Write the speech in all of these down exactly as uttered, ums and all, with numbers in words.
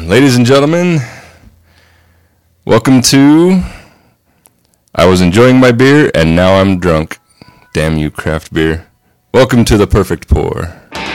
ladies and gentlemen, welcome to I was enjoying my beer and now I'm drunk. Damn you, craft beer. Welcome to the Perfect Pour.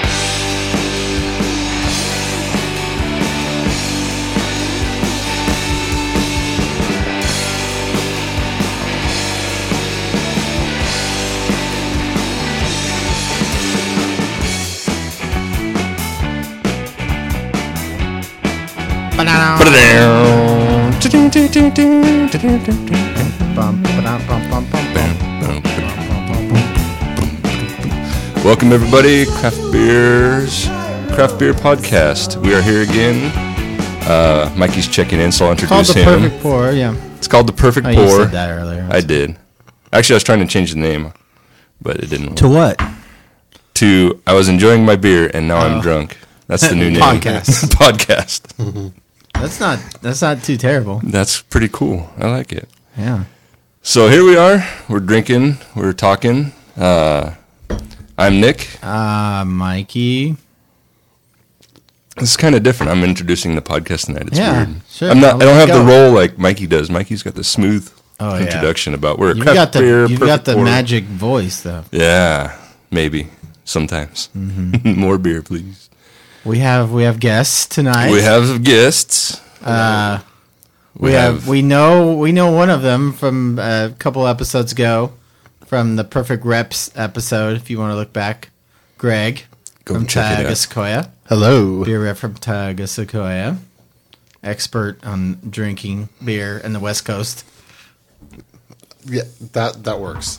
Welcome everybody, Craft Beers, Craft Beer Podcast. We are here again. Uh, Mikey's checking in, so I'll introduce him. It's called the Perfect Pour, yeah. It's called the Perfect oh, Pour. You said that earlier. I did. Actually, I was trying to change the name, but it didn't work. To what? To I was enjoying my beer and now oh. I'm drunk. That's the new name. Podcast. Podcast. Mm-hmm. That's not that's not too terrible. That's pretty cool. I like it. Yeah. So here we are. We're drinking. We're talking. Uh, I'm Nick. Uh, Mikey. This is kind of different. I'm introducing the podcast tonight. It's yeah, weird. Sure. I'm not. I'll I don't have go. the role like Mikey does. Mikey's got the smooth oh, introduction yeah. about we're a you've craft got the, beer. You've got the pour. Magic voice, though. Yeah, maybe sometimes. Mm-hmm. More beer, please. We have we have guests tonight. We have guests. Uh, we, we have, have we know we know one of them from a couple episodes ago, from the Perfect Reps episode. If you want to look back, Greg Go from check Tioga it out. Sequoia. Hello, beer rep from Tioga Sequoia, expert on drinking beer in the West Coast. Yeah, that that works.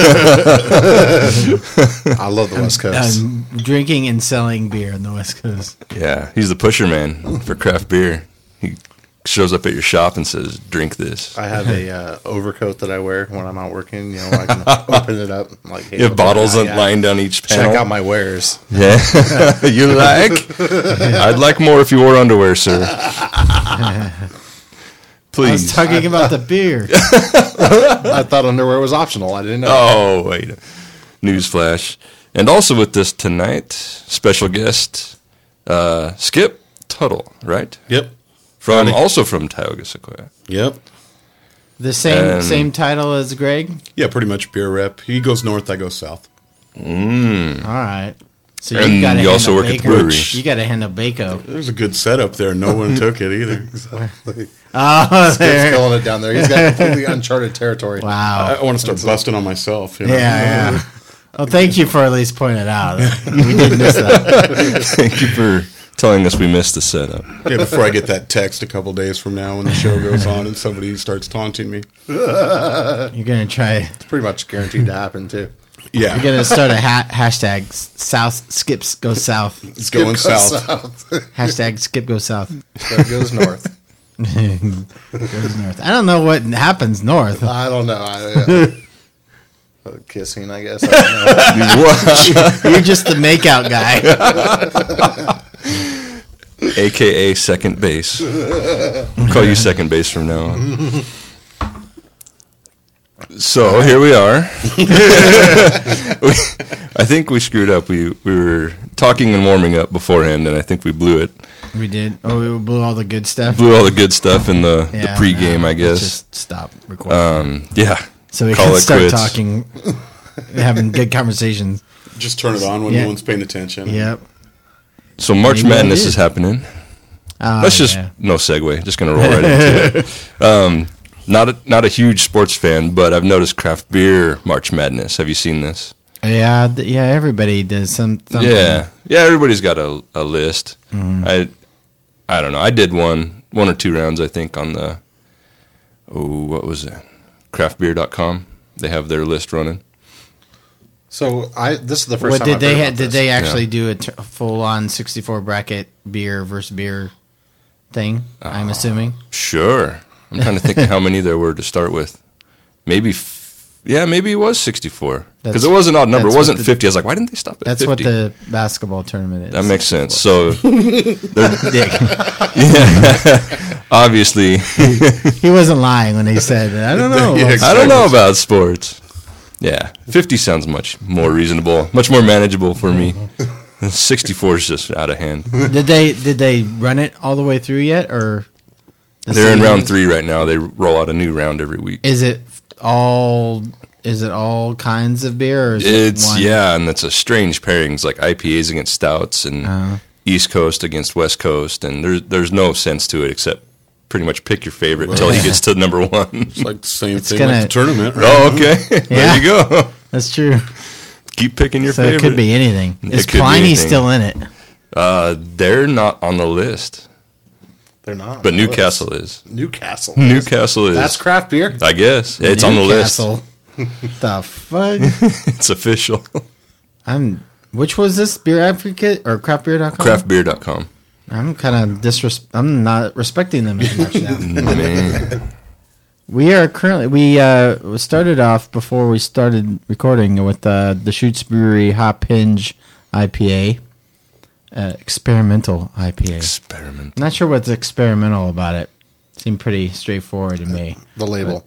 I love the West Coast. Um, drinking and selling beer in the West Coast. Yeah, he's the pusher man for craft beer. He shows up at your shop and says, "Drink this." I have a uh, overcoat that I wear when I'm out working. You know, I can open it up. Like, hey, you have bottles yeah. lying down each panel. Check out my wares. Yeah, you like? I'd like more if you wore underwear, sir. Please. I was talking about the beer. I thought underwear was optional. I didn't know. Oh, wait. Newsflash. And also with us tonight, special guest, uh, Skip Tuttle, right? Yep. From Howdy. Also from Tioga Sequoia. Yep. The same And- same title as Greg? Yeah, pretty much beer rep. He goes north, I go south. Mm. All right. So And you got you also work at the brewery. You got to handle Baco. There's a good setup there. No one took it either. Exactly. Oh, He's there. killing it down there. He's got completely uncharted territory. Wow. I, I want to start busting on myself. You know? Yeah, yeah. Well, thank you for at least pointing it out. We did miss that. Thank you for telling us we missed the setup. Yeah, before I get that text a couple days from now when the show goes on and somebody starts taunting me. You're going to try. It's pretty much guaranteed to happen, too. Yeah. You're going to start a ha- hashtag South Skips Go South. It's going Skip goes south. south. Hashtag Skip Go South. So it goes north. Goes north. I don't know what happens north. I don't know. I, uh, kissing, I guess. I don't know. You're just the makeout guy. A K A second base. I'll call you second base from now on. So here we are. we, I think we screwed up. We we were talking and warming up beforehand, and I think we blew it. We did. Oh, we blew all the good stuff. Blew all the good stuff in the, Yeah, the pregame, no, I guess. let's just stop recording. Um, yeah. so we call can it start quits. talking, having good conversations. Just turn it on when Yeah. no one's paying attention. Yep. So March Maybe Madness it is is. happening. Oh, Let's just yeah. no segue. Just gonna roll right into it. Um, not a, not a huge sports fan, but I've noticed craft beer March Madness. Have you seen this? Yeah, th- yeah. Everybody does some. Something. Yeah, yeah. Everybody's got a, a list. Mhm. I I don't know. I did one one or two rounds. I think on the oh what was it? craft beer dot com. They have their list running. So I this is the first What time did I've they heard ha- about did this. they actually do a t- full on sixty-four bracket beer versus beer thing? I'm assuming. Sure. I'm trying to think how many there were to start with. Maybe, f- yeah, maybe it was sixty-four. Because it was an odd number. It that's wasn't what the- fifty. I was like, why didn't they stop at That's fifty? what the basketball tournament is. That makes sense. So, Dick. yeah, obviously, He wasn't lying when he said that. I don't know. Yeah, I don't know about sports. Yeah, fifty sounds much more reasonable, much more manageable for me. sixty-four is just out of hand. Did they did they run it all the way through yet, or They're in round three right now. They roll out a new round every week. Is it all? Is it all kinds of beer? Or is It's it one? yeah, and it's a strange pairings like I P As against stouts and Uh, East Coast against West Coast, and there's there's no sense to it except pretty much pick your favorite until he gets to number one. It's like the same It's thing gonna- like the tournament. Right? Oh, okay. Yeah. There you go. that's true. Keep picking your So favorite. it could be anything. It Is could be Pliny anything. still in it? Uh, they're not on the list, They're not. but Newcastle is. Newcastle. Newcastle is. That's craft beer. I guess it's on the list. Newcastle. The fuck? It's official. I'm. Which was this beer advocate or craft beer dot com? craft beer dot com. I'm kind of disres. I'm not respecting them as much now. Man. We are currently we uh we started off before we started recording with uh, the Shoots Brewery Hop Hinge I P A, uh, experimental I P A. Experiment. Not sure what's experimental about it. Seemed pretty straightforward to me. The label.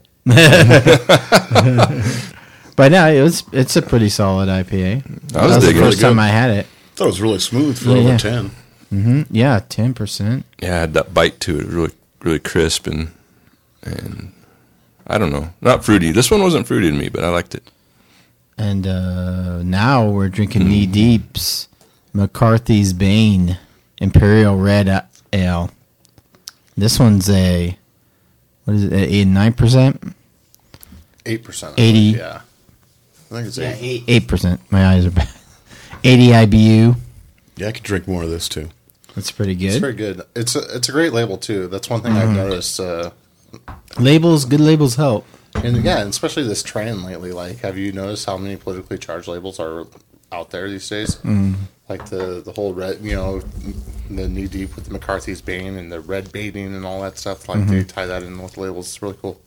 But no, it was it's a pretty solid I P A. I was That was the digging it. first time I had it. I thought it was really smooth for Yeah, over yeah. ten. hmm Yeah, ten percent. Yeah, it had that bite to it, really, really crisp and and I don't know, not fruity. This one wasn't fruity to me, but I liked it. And uh, now we're drinking Knee Deep's McCarthy's Bane Imperial Red Ale. This one's a what is it? Eight nine percent. Eight percent. eighty. Yeah. I think it's eight. Eight percent. My eyes are bad. Eighty I B U. Yeah, I could drink more of this too. That's pretty It's good. very good. It's a it's a great label too. That's one thing I've noticed. Uh, Labels, good labels help. and yeah, and especially this trend lately. Like, have you noticed how many politically charged labels are out there these days? Like the the whole red, you know, the knee deep with the McCarthy's Bane and the red baiting and all that stuff. Like they tie that in with labels. It's really cool.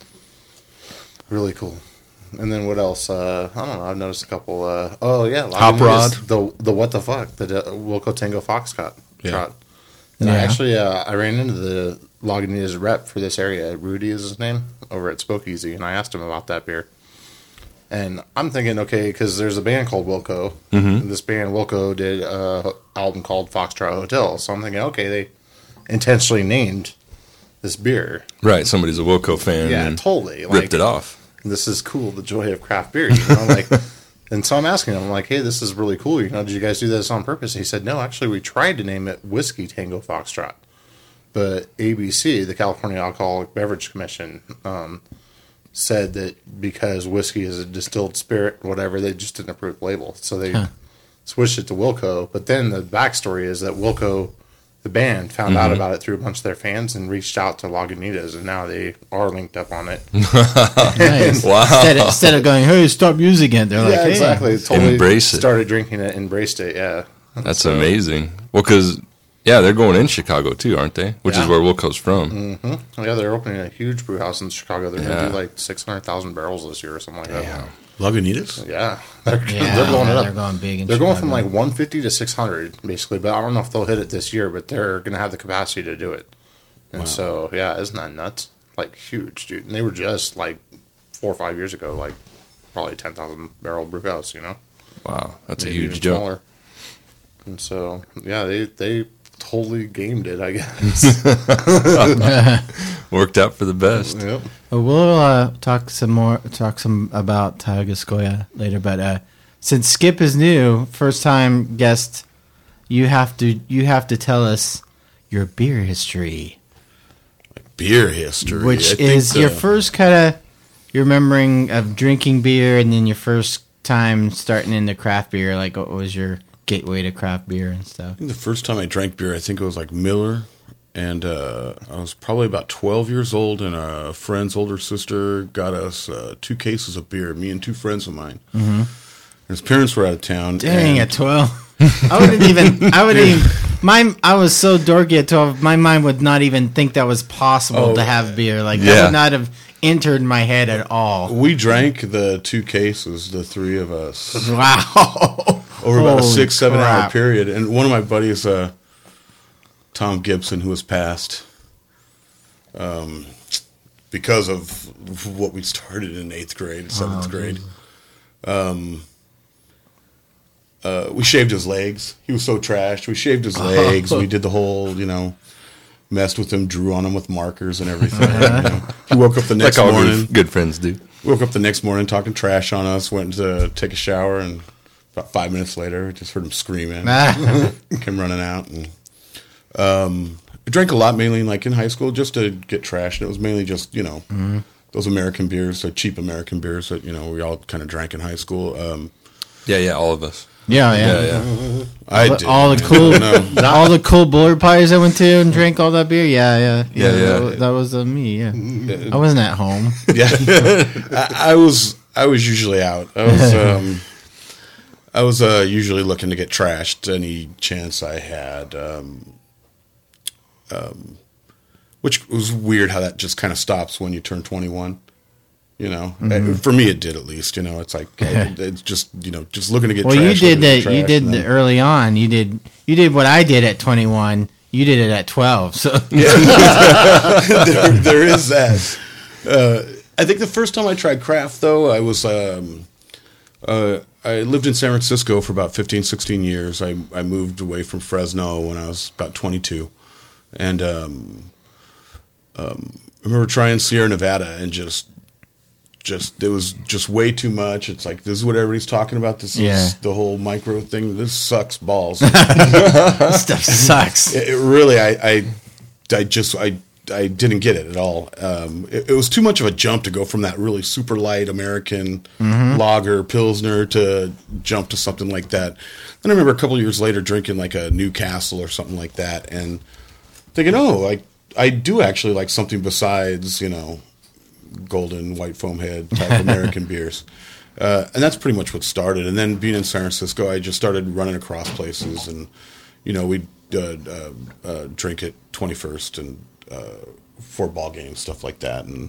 Really cool. And then what else? Uh, I don't know. I've noticed a couple. Uh, oh yeah, Hop Rod. The the what the fuck the uh, Wilco Tango Foxtrot. Yeah. Trot. And I Yeah. actually uh, I ran into the Lagunitas rep for this area. Rudy is his name over at Spokeasy, and I asked him about that beer. And I'm thinking, okay, because there's a band called Wilco. Mm-hmm. This band Wilco did a album called Foxtrot Hotel. So I'm thinking, okay, they intentionally named this beer. Right, somebody's a Wilco fan Yeah, and totally. ripped Like, it off. this is cool, the joy of craft beer, you know, like, and so I'm asking him, I'm like, hey, this is really cool, you know, did you guys do this on purpose? And he said, no, actually, we tried to name it Whiskey Tango Foxtrot, but A B C, the California Alcoholic Beverage Commission, um, said that because whiskey is a distilled spirit, whatever, they just didn't approve the label, so they Huh. switched it to Wilco. But then the backstory is that Wilco, the band, found out about it through a bunch of their fans and reached out to Lagunitas, and now they are linked up on it. Nice. Wow. Instead of, instead of going, hey, stop using it, they're like, Yeah, hey. exactly. Totally Embrace it. started drinking it, embraced it. Yeah, That's So- amazing. Well, because, yeah, they're going in Chicago too, aren't they? Which Yeah. is where Wilco's from. Mm-hmm. Yeah, they're opening a huge brew house in Chicago. They're Yeah. gonna do like six hundred thousand barrels this year or something like that. Lagunitas? Yeah, they're, Yeah, they're blowing it up. They're going big. In They're going from Chicago. like one fifty to six hundred basically, but I don't know if they'll hit it this year. But they're gonna have the capacity to do it. And so yeah, isn't that nuts? Like huge, dude. And they were just like four or five years ago, like probably ten thousand barrel brew house. You know. Wow, that's a Maybe huge even jump. smaller. And so, yeah, they they totally gamed it, I guess. Worked out for the best. Yep. Well, we'll uh, talk some more, talk some about Tagascoya later. But uh, since Skip is new, first time guest, you have to you have to tell us your beer history, Beer history. which I think is your the- first kind of your remembering of drinking beer, and then your first time starting into craft beer. Like, what was your gateway to craft beer and stuff? I think the first time I drank beer, I think it was like Miller, and uh, I was probably about twelve years old, and a friend's older sister got us uh, two cases of beer, me and two friends of mine. Mm-hmm. His parents were out of town. Dang, and at twelve. I wouldn't even. I wouldn't even. My, I was so dorky at twelve. My mind would not even think that was possible Oh, to have beer. Like yeah. that would not have entered my head at all. We drank the two cases, the three of us, Wow. over about a Holy six, seven hour crap. period. And one of my buddies, uh, Tom Gibson, who has passed, um, because of what we started in eighth grade, seventh Oh, grade. Um, uh, we shaved his legs. He was so trashed. We shaved his legs. We did the whole, you know, messed with him, drew on him with markers and everything. You know. He woke up the next like all morning. good, good friends do. Woke up the next morning talking trash on us. Went to take a shower, and about five minutes later, we just heard him screaming. Came running out, and um, I drank a lot, mainly like in high school, just to get trashed. And it was mainly just you know mm-hmm. those American beers, so cheap American beers that you know we all kind of drank in high school. Um, Yeah, yeah, all of us. Yeah, yeah. Yeah, yeah. I all, did all the cool, no. all the cool Bullard parties I went to and drank all that beer. Yeah, yeah, Yeah, yeah. That, was- that was uh, me. Yeah, I wasn't at home. Yeah, I, I was. I was usually out. I was. Um, I was uh, usually looking to get trashed any chance I had. Um, um, which was weird how that just kind of stops when you turn twenty-one. You know, mm-hmm. For me it did at least. You know, it's like it, it's just you know just looking to get. Well, trash, you did that. trash, You did then, the early on. You did. You did what I did at twenty-one. You did it at twelve. So there, there is that. Uh, I think the first time I tried craft, though, I was um, uh, I lived in San Francisco for about fifteen, sixteen years. I I moved away from Fresno when I was about twenty-two, and um, um, I remember trying Sierra Nevada and just. Just it was just way too much. It's like this is what everybody's talking about. This Yeah. is the whole micro thing. This sucks balls. this stuff sucks. It, it really, I, I, I just, I, I didn't get it at all. Um, it, it was too much of a jump to go from that really super light American Mm-hmm. lager pilsner to jump to something like that. Then I remember a couple of years later drinking like a Newcastle or something like that, and thinking, oh, like I do actually like something besides, you know, golden white foam head type American beers. Uh, and that's pretty much what started. And then being in San Francisco, I just started running across places, and you know we'd uh, uh, uh, drink at twenty-first and uh, four ball games, stuff like that. And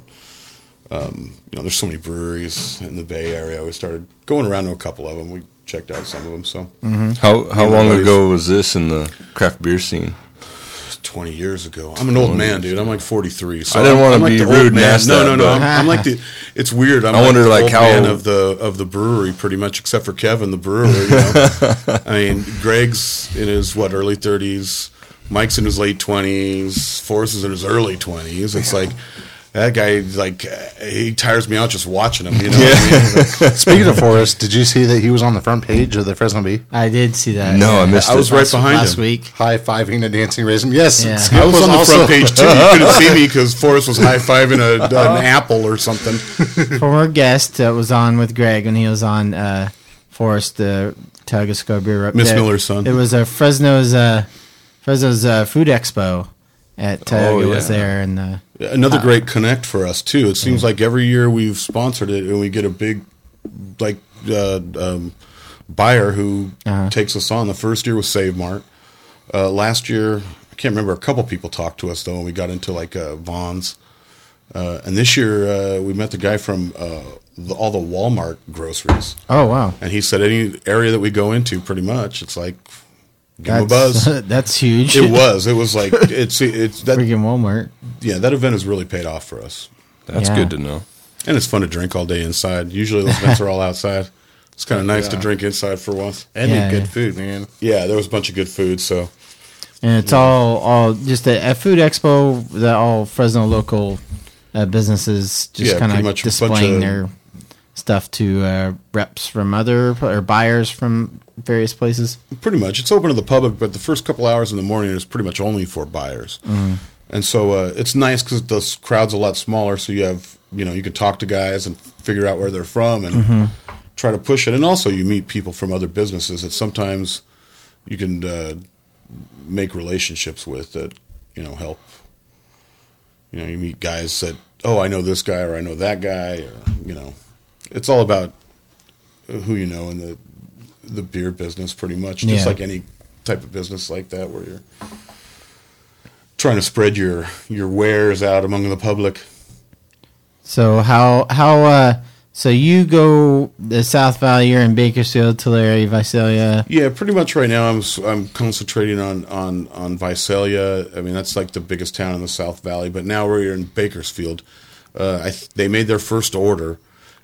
um, you know, there's so many breweries in the Bay Area. We started going around to a couple of them. We checked out some of them. So Mm-hmm. How how Yeah, long buddies. ago was this in the craft beer scene? twenty years ago. I'm an old man, dude. I'm like forty-three. So I didn't I'm- wanna I'm like be the rude old and man. ask No, that, no, no. but- I'm, I'm like the. It's weird. I'm I like wonder, the like, old how- man of the of the brewery, pretty much, except for Kevin, the brewer. You know? I mean, Greg's in his what early thirties. Mike's in his late twenties. Forrest is in his early twenties. It's like. That guy, like, he tires me out just watching him. You know what I mean? Speaking of Forrest, did you see that he was on the front page of the Fresno Bee? I did see that. No, yeah. I missed I it. was right last, behind last him. week. High fiving a dancing raisin. Yes, Yeah. Skip I was, on the also- front page too. You couldn't see me because Forrest was high fiving a, an apple or something. Former guest that was on with Greg when he was on uh, Forrest, the Tagasco beer. Miss that- Miller's son. It was a Fresno's uh, Fresno's uh, food expo at Tioga Oh, was yeah. there, and uh, Another great connect for us too. It seems like every year we've sponsored it, and we get a big, like, uh, um, buyer who Uh-huh. takes us on. The first year was Save Mart. Uh, last year, I can't remember. A couple people talked to us though, and we got into like uh, Vaughn's. Uh, and this year, uh, we met the guy from uh, the, all the Walmart groceries, oh wow, and he said any area that we go into, pretty much, it's like give him a that's buzz. that's huge. It was. It was like it's it's that. freaking Walmart. Yeah, that event has really paid off for us. That's Yeah. good to know. And it's fun to drink all day inside. Usually those events are all outside. It's kind of nice to Yeah. drink inside for once. And Yeah, eat good yeah. food, man. Yeah, there was a bunch of good food. So And it's all all just a, a food expo that all Fresno local uh, businesses just Yeah, kind pretty of much a bunch displaying of- their stuff to uh, reps from other or buyers from various places. pretty much it's open to the public, but the first couple hours in the morning is pretty much only for buyers. And so uh, it's nice because the crowd's a lot smaller. So you have, you know, you can talk to guys and figure out where they're from and try to push it. And also you meet people from other businesses that sometimes you can uh, make relationships with that, you know, help. You know, you meet guys that, oh, I know this guy or I know that guy, or, you know, it's all about who you know in the the beer business, pretty much. Just Yeah. like any type of business like that, where you're trying to spread your your wares out among the public. So how how uh so you go the South Valley, you're in Bakersfield, Tulare, Visalia. Yeah, pretty much right now I'm s- I'm concentrating on on on Visalia. I mean, that's like the biggest town in the South Valley. But now we're in Bakersfield. Uh, I th- they made their first order,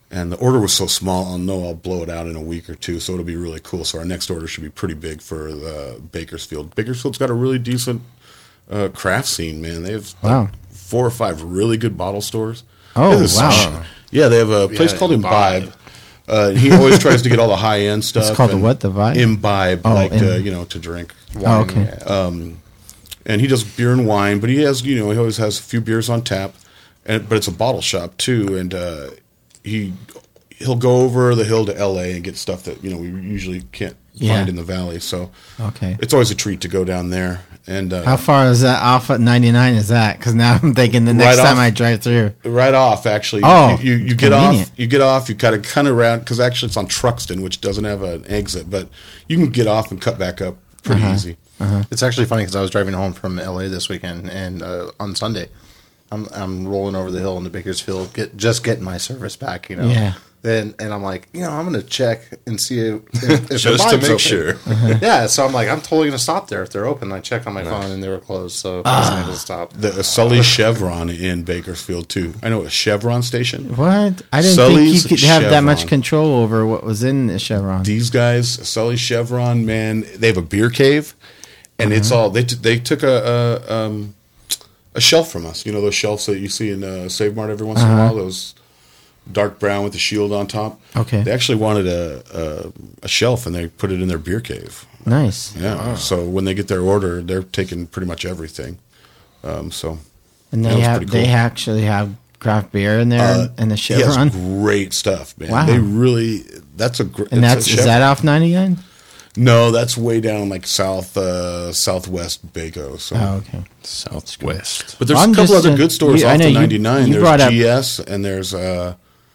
And the order was so small, I'll know I'll blow it out in a week or two, so it'll be really cool. So our next order should be pretty big for the Bakersfield. Bakersfield's got a really decent uh, craft scene, man. They have like, Wow. four or five really good bottle stores. Oh, They have this- wow. Yeah, they have a place Yeah, called Imbibe. Imbibe. Uh, he always tries to get all the high-end stuff. It's called the and what, the Vibe? Imbibe, Oh, like, im- uh, you know, to drink. Oh, okay. Um, and he does beer and wine, but he has, you know, he always has a few beers on tap. And but it's a bottle shop too, and uh, he he'll go over the hill to L A and get stuff that you know we usually can't Yeah. find in the valley. So Okay. it's always a treat to go down there. And uh, How far is that off at ninety-nine is that? Because now I'm thinking the next Right time off- I drive through. right off, actually, Oh, you, you, you get convenient. off, you get off, you kind of kind of around because actually it's on Truxton, which doesn't have an exit, but you can get off and cut back up pretty Uh-huh. easy. It's actually funny because I was driving home from L A this weekend, and uh, on Sunday, I'm I'm rolling over the hill into Bakersfield, get just getting my service back, you know. Yeah. And and I'm like, you know, I'm gonna check and see if, if, if Just the to Vibe's make open. sure. Yeah, so I'm like, I'm totally gonna stop there if they're open. I checked on my phone and they were closed, so I wasn't able to stop. The uh, Sully Chevron in Bakersfield too. I know a Chevron station. What? I didn't Sully's think you could have that much Chevron. control over what was in the Chevron. These guys, Sully Chevron, man, they have a beer cave, and it's all they t- they took a, a um a shelf from us. You know those shelves that you see in uh, Save Mart every once in a while. Those dark brown with the shield on top. Okay. They actually wanted a, a a shelf, and they put it in their beer cave. Nice. Yeah. So when they get their order, they're taking pretty much everything. Um, so And That they was have pretty they cool. actually have craft beer in there uh, and the he has Chevron. great stuff, man. Wow. They really that's a great. And that's is that off ninety-nine? No, that's way down like south uh, southwest Baco. So. Oh, okay. Southwest. But there's I'm a couple just, other uh, good stores you- I off know the you- ninety-nine. you There's brought up- G S and there's uh,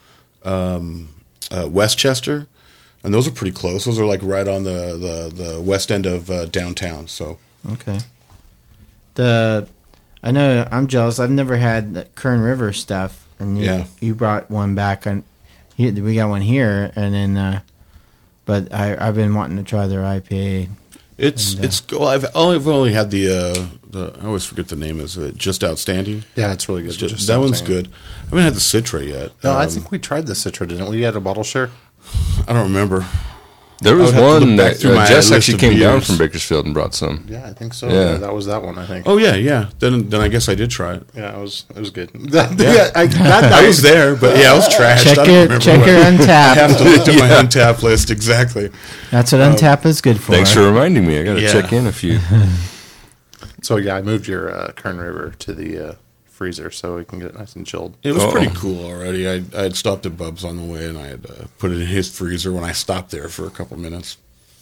um, uh, Westchester, and those are pretty close. Those are like right on the, the, the west end of uh, downtown. So Okay. The I know I'm jealous. I've never had the Kern River stuff, and you, Yeah. you brought one back, and you, we got one here, and then. Uh, but I I've been wanting to try their I P A. it's And, uh, it's well, I've only, I've only had the uh, the I always forget the name. Is it Just Outstanding? Yeah, it's really good. It's just- Just that one's saying. good. I haven't had the Citra yet. No, I Um, think we tried the Citra, didn't we? We had a bottle share. I don't remember. There was I would have to one look back that through uh, my Jess list actually of came down beers. from Bakersfield and brought some. Yeah, I think so. Yeah. Yeah, that was that one. I think. Oh yeah, yeah. Then then I guess I did try it. Yeah, it was it was good. yeah, I, that I night, was there, but yeah, I was trashed. I Check don't your remember check what- your I Untapped. have to look at my Untapped list exactly. That's what Untapped is good for. Thanks for reminding me. I got to Yeah. check in a few. So yeah, I moved your uh, Kern River to the uh, freezer so we can get it nice and chilled. It was Oh. pretty cool already. I I had stopped at Bub's on the way, and I had uh, put it in his freezer when I stopped there for a couple minutes.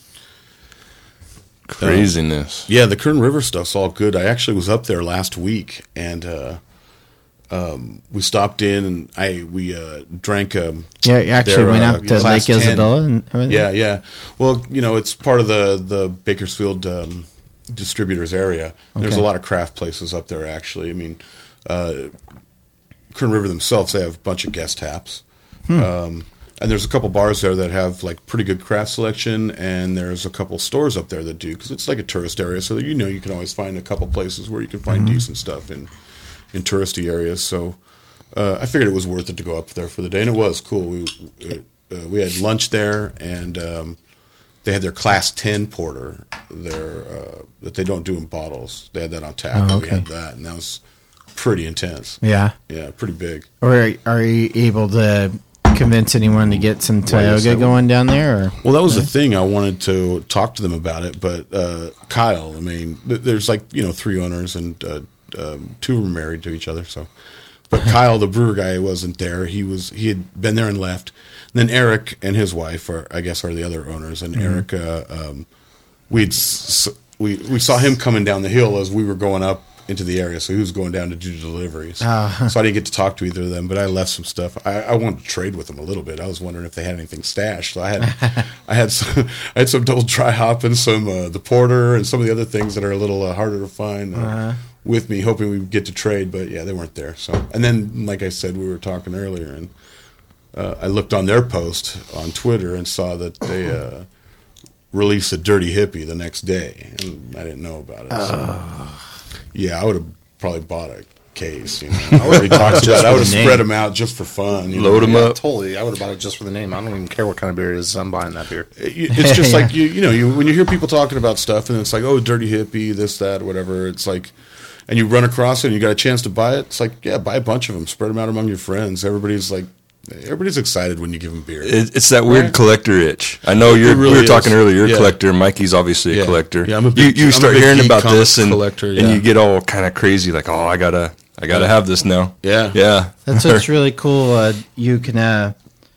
Craziness. Yeah, the Kern River stuff's all good. I actually was up there last week, and uh, um, we stopped in, and I we uh, drank. Um, Yeah, you actually their, went uh, up to Class Lake ten. Isabella and everything? Yeah, yeah. Well, you know, it's part of the the Bakersfield um, distributors area. There's a Okay. lot of craft places up there. Actually, I mean, uh, Kern River themselves, they have a bunch of guest taps. Um, and there's a couple bars there that have like pretty good craft selection, and there's a couple stores up there that do, because it's like a tourist area, so that, you know, you can always find a couple places where you can find decent stuff in in touristy areas. So uh, I figured it was worth it to go up there for the day, and it was cool. We uh, we had lunch there, and um, they had their Class ten porter there uh, that they don't do in bottles. They had that on tap. Oh, and okay. We had that, and that was pretty intense. Yeah. Yeah, pretty big. Or are you able to convince anyone to get some Well, yes, I Tioga will. going down there? Or Well, that was the thing. I wanted to talk to them about it, but uh, Kyle, I mean, th- there's like, you know, three owners, and uh, um, two were married to each other. So, but Kyle, the brewer guy, wasn't there. He was he had been there and left. And then Eric and his wife are, I guess, are the other owners. And Eric, uh, um, we'd s- we we saw him coming down the hill as we were going up into the area, so he was going down to do deliveries. Ah. So I didn't get to talk to either of them, but I left some stuff. I, I wanted to trade with them a little bit. I was wondering if they had anything stashed. So I had I had some I had some double dry hop and some uh, the porter and some of the other things that are a little uh, harder to find uh, Uh-huh. with me, hoping we would get to trade. But yeah, they weren't there. So and then, like I said, we were talking earlier, and uh, I looked on their post on Twitter and saw that they uh, released a Dirty Hippie the next day, and I didn't know about it. So. Yeah, I would have probably bought a case. You know, I would have Just I would for have the name. spread them out just for fun. You Load know? 'em Yeah, up. totally. I would have bought it just for the name. I don't even care what kind of beer it is. I'm buying that beer. You- It's just Yeah. like you, you know, you when you hear people talking about stuff, and it's like, oh, dirty hippie, this, that, whatever. It's like, and you run across it, and you got a chance to buy it. It's like, yeah, buy a bunch of them, spread them out among your friends. Everybody's like, everybody's excited when you give them beer. It, it's that weird Right. collector itch. I know you're. really we were is. talking earlier. You're Yeah. a collector. Mikey's obviously a Yeah. collector. Yeah, I'm a big- you you I'm a start big hearing geek about comic this and collector, and yeah. you get all kind of crazy. Like, oh, I gotta, I gotta have this now. Yeah. yeah. That's what's really cool. Uh, you can, uh,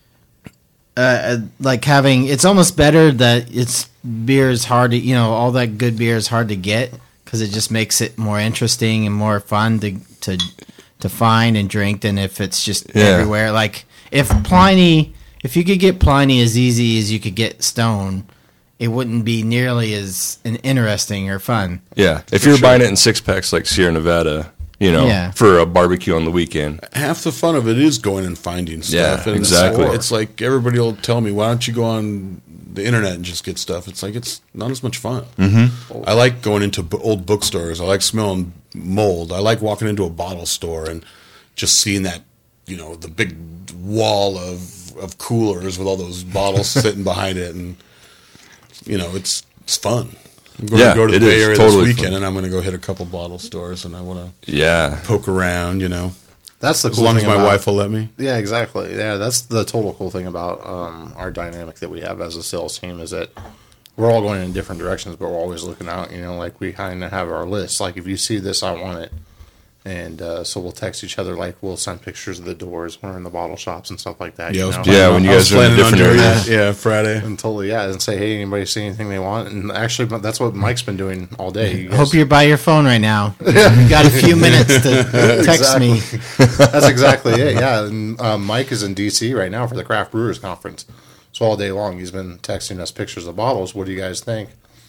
uh, uh, like having. It's almost better that it's beer is hard to. You know, all that good beer is hard to get because it just makes it more interesting and more fun to to to find and drink than if it's just Yeah. everywhere. Like if Pliny, if you could get Pliny as easy as you could get Stone, it wouldn't be nearly as an interesting or fun. Yeah. If For you're sure. buying it in six packs like Sierra Nevada, you know, Yeah. for a barbecue on the weekend. Half the fun of it is going and finding stuff. Yeah, and it's- exactly. It's, like everybody will tell me, why don't you go on the internet and just get stuff? It's like it's not as much fun. Mm-hmm. I like going into b- old bookstores. I like smelling mold. I like walking into a bottle store and just seeing that, you know, the big wall of of coolers with all those bottles sitting behind it, and you know, it's it's fun. I'm going Yeah, to go to the it Bay is Area totally this weekend, fun. and I'm going to go hit a couple bottle stores, and I want to Yeah. poke around. You know, That's the as cool long as thing my about- wife will let me. Yeah, exactly. Yeah, that's the total cool thing about um, our dynamic that we have as a sales team is that we're all going in different directions, but we're always looking out. You know, like we kind of have our list. Like if you see this, I want it, and uh, so we'll text each other. Like we'll send pictures of the doors when we're in the bottle shops and stuff like that. Yeah, I you was know? planning Yeah, on- when you I was guys are in planning on different doing areas. that. Yeah, Friday. and totally, yeah, and say, hey, anybody see anything they want? And actually, but that's what Mike's been doing all day. You I hope guys- you're by your phone right now. You got a few minutes to text me. That's exactly it. Yeah, and um, Mike is in D C right now for the Craft Brewers Conference. So all day long, he's been texting us pictures of bottles. What do you guys think?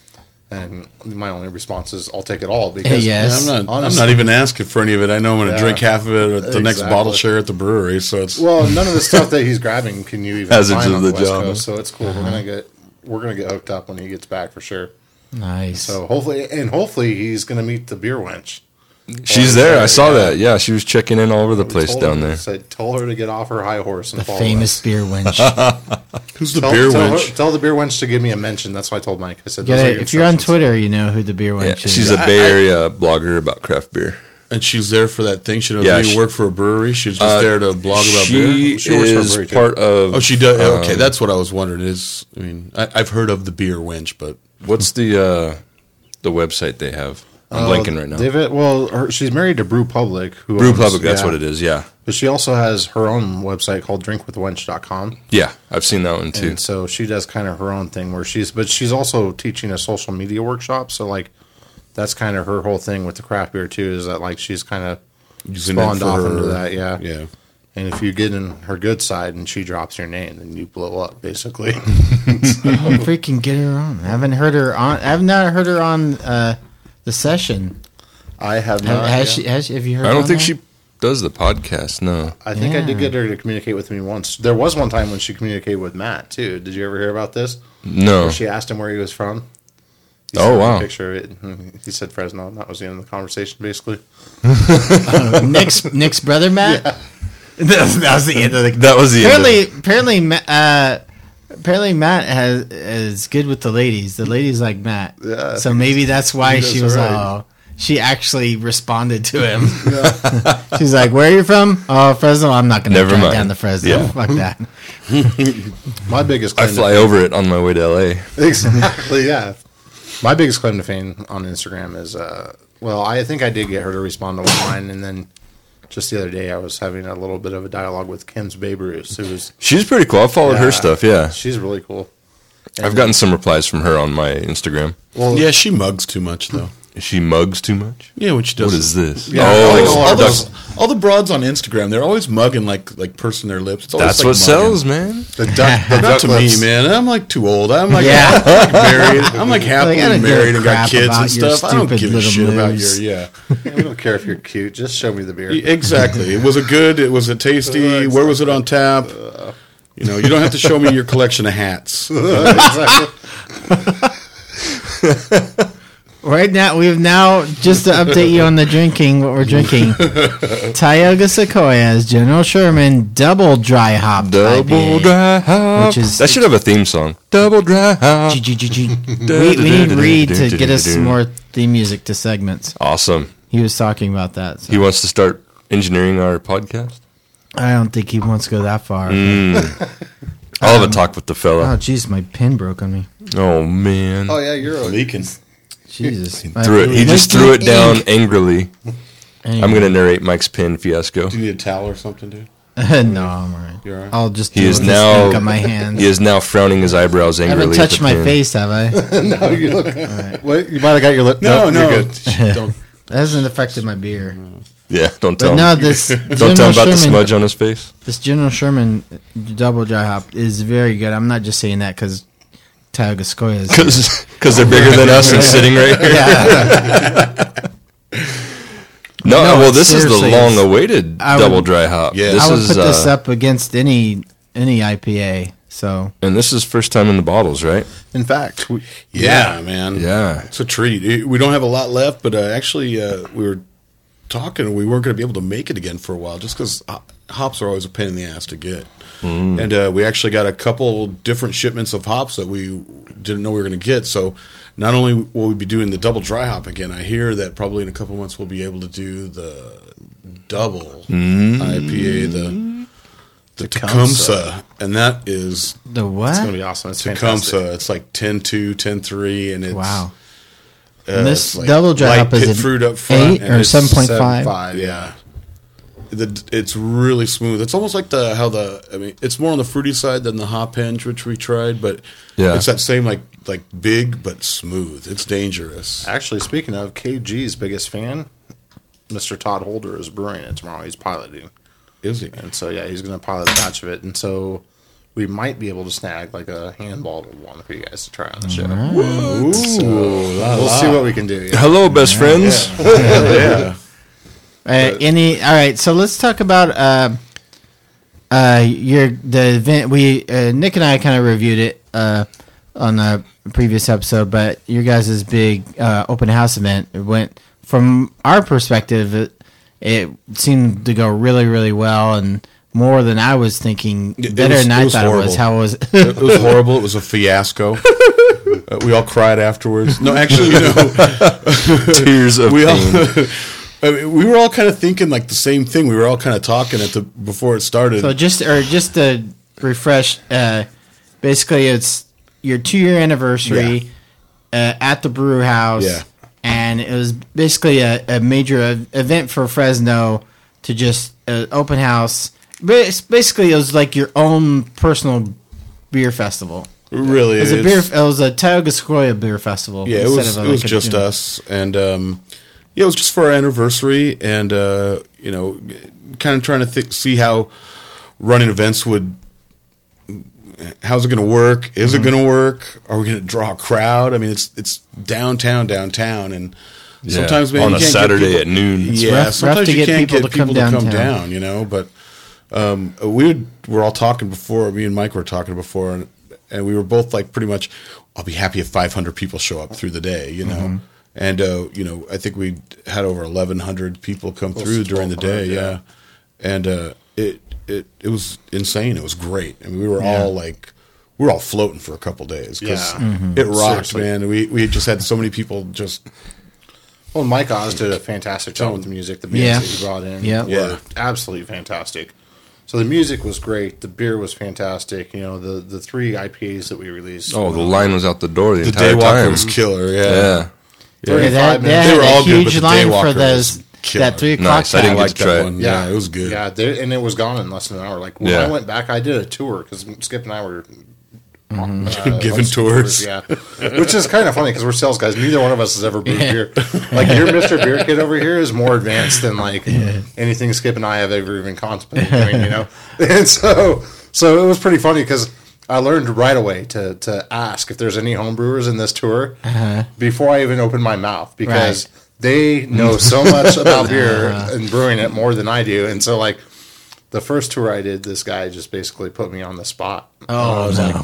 And my only response is, "I'll take it all." Because Yes. Yeah, I'm not. Honestly. I'm not even asking for any of it. I know I'm going to Yeah. drink half of it at the next Exactly. bottle share at the brewery. So it's well, none of the stuff that he's grabbing can you even Hazards find of on the the, West job. Coast. So it's cool. We're gonna get we're gonna get hooked up when he gets back for sure. Nice. So hopefully, and hopefully, he's gonna meet the beer wench. She's While there. I he's saw yeah. that. Yeah, she was checking in all over the We place told down her- there. Said, told her to get off her high horse and the follow famous us. beer wench. who's the Tell, beer tell, her- wench? tell the beer wench to give me a mention. That's what I told Mike. I said, Get those are it. your If you're on instructions. Twitter, you know who the beer wench Yeah, is. she's a Bay Area blogger about craft beer. And she's there for that thing. She doesn't Yeah, even she- work for a brewery. She's just Uh, there to blog about she beer. She works for a is brewery, too. part of. Oh, she does. okay, um, that's what I was wondering. Is I mean, I, I've heard of the beer wench, but What's the uh, the website they have? I'm Uh, blanking right now. David, well, her, she's married to Brew Public. Who Brew owns- Public. That's yeah. what it is. Yeah, But she also has her own website called drink with wench dot com. yeah. I've seen that one too. And so she does kind of her own thing where she's, but she's also teaching a social media workshop. So like, that's kind of her whole thing with the craft beer too. Is that like she's kind of using it spawned for off her. into that, yeah. yeah. And if you get in her good side and she drops your name, then you blow up basically. Freaking get her on. I haven't heard her on. I've not heard her on uh, the session. I have Have, not. has yeah. she? Has she? Have you heard? I her don't on think there? she does the podcast. No. I think I did Yeah. get her to communicate with me once. There was one time when she communicated with Matt too. Did you ever hear about this? No. Where she asked him where he was from. He Oh, sent me wow. A picture of it. and He said Fresno. And that was the end of the conversation, basically. Nick's Nick's brother Matt. that, was, that was the end of the. That was the end. apparently, Of it. apparently, Ma- uh, apparently, Matt has is good with the ladies. The ladies like Matt. Yeah, I So think maybe that's why he she does was. right. Oh, she actually responded to him. She's like, "Where are you from? Oh, Fresno. I'm not going to Never drive mind. down to Fresno. Yeah. Fuck that." My biggest I claim fly to over it on my way to L A. exactly, yeah. My biggest claim to fame on Instagram is, uh, well, I think I did get her to respond to one of mine, and then just the other day I was having a little bit of a dialogue with Kim's Babe Ruth, who was She's pretty cool. I've followed yeah, her stuff. Yeah, she's really cool. I've gotten some replies from her on my Instagram. Well, Yeah, she mugs too much though. She mugs too much. Yeah, when she does. What is this? Yeah, oh, like all, all those, all the broads on Instagram, they're always mugging like like pursing their lips. It's always that's like what mugging. sells, man. the duck, the Not duck to lips. me, man. I'm like too old. I'm like, Yeah. I'm like married. I'm like happily Like, I don't give a married and got crap kids about and your stuff. I don't stupid give a little shit about moves. your yeah. Yeah, we don't care if you're cute. Just show me the beer. Exactly. It was a good. It was a tasty. Where was it on tap? You know, you don't have to show me your collection of hats. Exactly. Right now, we've now, just to update you on the drinking, what we're drinking, Tioga Sequoia's General Sherman Double Dry Hop Double dry hop. which is- that should have a theme song. Double dry hop. G G G G. We, we need Reed to get us some more theme music to segments. Awesome. He was talking about that. So. He wants to start engineering our podcast. I don't think he wants to go that far. I'll have a talk with the Oh, fella. jeez, my pen broke on me. Oh man. Oh yeah, you're a Leaking. Jesus. Threw it, he just threw it down angrily. I'm going to narrate Mike's pin fiasco. Do you need a towel or something, dude? no, I'm all right. You're all right? I'll just He do is it with now this ink on my hands. He is now frowning his eyebrows I angrily. haven't at touched the my pin. face, have I? no, you look. What, you might have got your lip. No, no. you're good. Don't. That hasn't affected my beer. Yeah, don't tell But him. no, this Don't General tell him about the Sherman, smudge on his face. this General Sherman Double Dry Hop is very good. I'm not just saying that because Tioga Sequoia is Because they're bigger than us and sitting right here. Yeah. No, No, well, this is the seriously, long-awaited I would- double dry hop. Yeah. This I would is, put this uh, up against any any I P A. So and this is first time in the bottles, right? In fact, we, Yeah, man. Yeah. It's a treat. It- We don't have a lot left, but uh, actually, uh, we were talking. We weren't going to be able to make it again for a while, just because hops are always a pain in the ass to get. Mm. And uh, we actually got a couple different shipments of hops that we didn't know we were going to get. So not only will we be doing the double dry hop again, I hear that probably in a couple months we'll be able to do the double Mm. I P A, the the Tecumseh. Tecumseh, and that is the what? it's gonna be awesome. It's fantastic. Tecumseh. It's like ten two, ten three, and it's Wow. uh, And this it's like double dry light hop is pit an fruit up front, eight and or it's seven point Seven five. five, Yeah, the, it's really smooth. It's almost like the how the I mean, it's more on the fruity side than the hop hinge, which we tried, but Yeah. it's that same like like big but smooth. It's dangerous. Actually, speaking of, K G's biggest fan, Mister Todd Holder, is brewing it tomorrow. He's piloting, Is he? and so yeah, he's going to pilot a batch of it, and so we might be able to snag like a hand bottled one for you guys to try on the show. Ooh, la, We'll la. see what we can do. Yeah. Hello, best friends. yeah. Uh, any all right, so let's talk about uh, uh, your the event. We uh, Nick and I kind of reviewed it uh, on the previous episode, but your guys' big uh, open house event, it went from our perspective. It, it seemed to go really, really well, and more than I was thinking. It Better was- than it I was thought it was. horrible. How was It was horrible. It was a fiasco. Uh, we all cried afterwards. No, actually, you know, Tears of we all. pain. I mean, we were all kind of thinking like the same thing. We were all kind of talking at the before it started. So just or just to refresh, uh, basically it's your two year anniversary uh, at the brew house, Yeah. and it was basically a, a major ev- event for Fresno to just uh, open house. But it's basically, it was like your own personal beer festival. really, It was a it's- beer. It was a Tioga Sequoia beer festival. Yeah, it instead was. of a, It was like a, just you know- us, and um, yeah, it was just for our anniversary, and uh, you know, kind of trying to th- see how running events would. How's it going to work? Is Mm-hmm. it going to work? Are we going to draw a crowd? I mean, it's it's downtown, downtown, and Yeah, sometimes man, on you a can't get Saturday people- at noon. It's yeah, rough- rough sometimes to you get can't people get to come people to come downtown. down. You know, but um, we would, were all talking before. Me and Mike were talking before, and and we were both like pretty much. I'll be happy if five hundred people show up through the day. You know. Mm-hmm. And uh, you know, I think we had over eleven hundred people come Close through to during the day. twelve hundred, Yeah, yeah. and uh, it it it was insane. It was great. I mean, we were all like, we were all floating for a couple days because Yeah. Mm-hmm. it rocked, Seriously. man. We we just had so many people just Well, Mike Oz did a fantastic job with the music. The bands Yeah. that he brought in Yeah. were Yeah. absolutely fantastic. So the music was great. The beer was fantastic. You know, the, the three I P As that we released. Oh, the line was out the door the, the entire daywalker time. was killer. Yeah, Yeah. Yeah, thirty-five that, they minutes. had They were a all good, huge but the line Daywalker for was those killer. that three o'clock. Nice. I I didn't get liked to try that it. one. Yeah, it was good. Yeah, there, and it was gone in less than an hour. Like when Yeah. I went back, I did a tour because Skip and I were Mm-hmm. uh, Giving hosting tours. Yeah, which is kind of funny because we're sales guys. Neither one of us has ever brewed beer. Like your Mister Beer Kid over here is more advanced than like anything Skip and I have ever even contemplated doing. You know, and so so it was pretty funny because I learned right away to to ask if there's any homebrewers in this tour Uh-huh. before I even opened my mouth because. Right. They know so much about beer and brewing it more than I do, and so like the first tour I did, this guy just basically put me on the spot. Oh, I was no. like,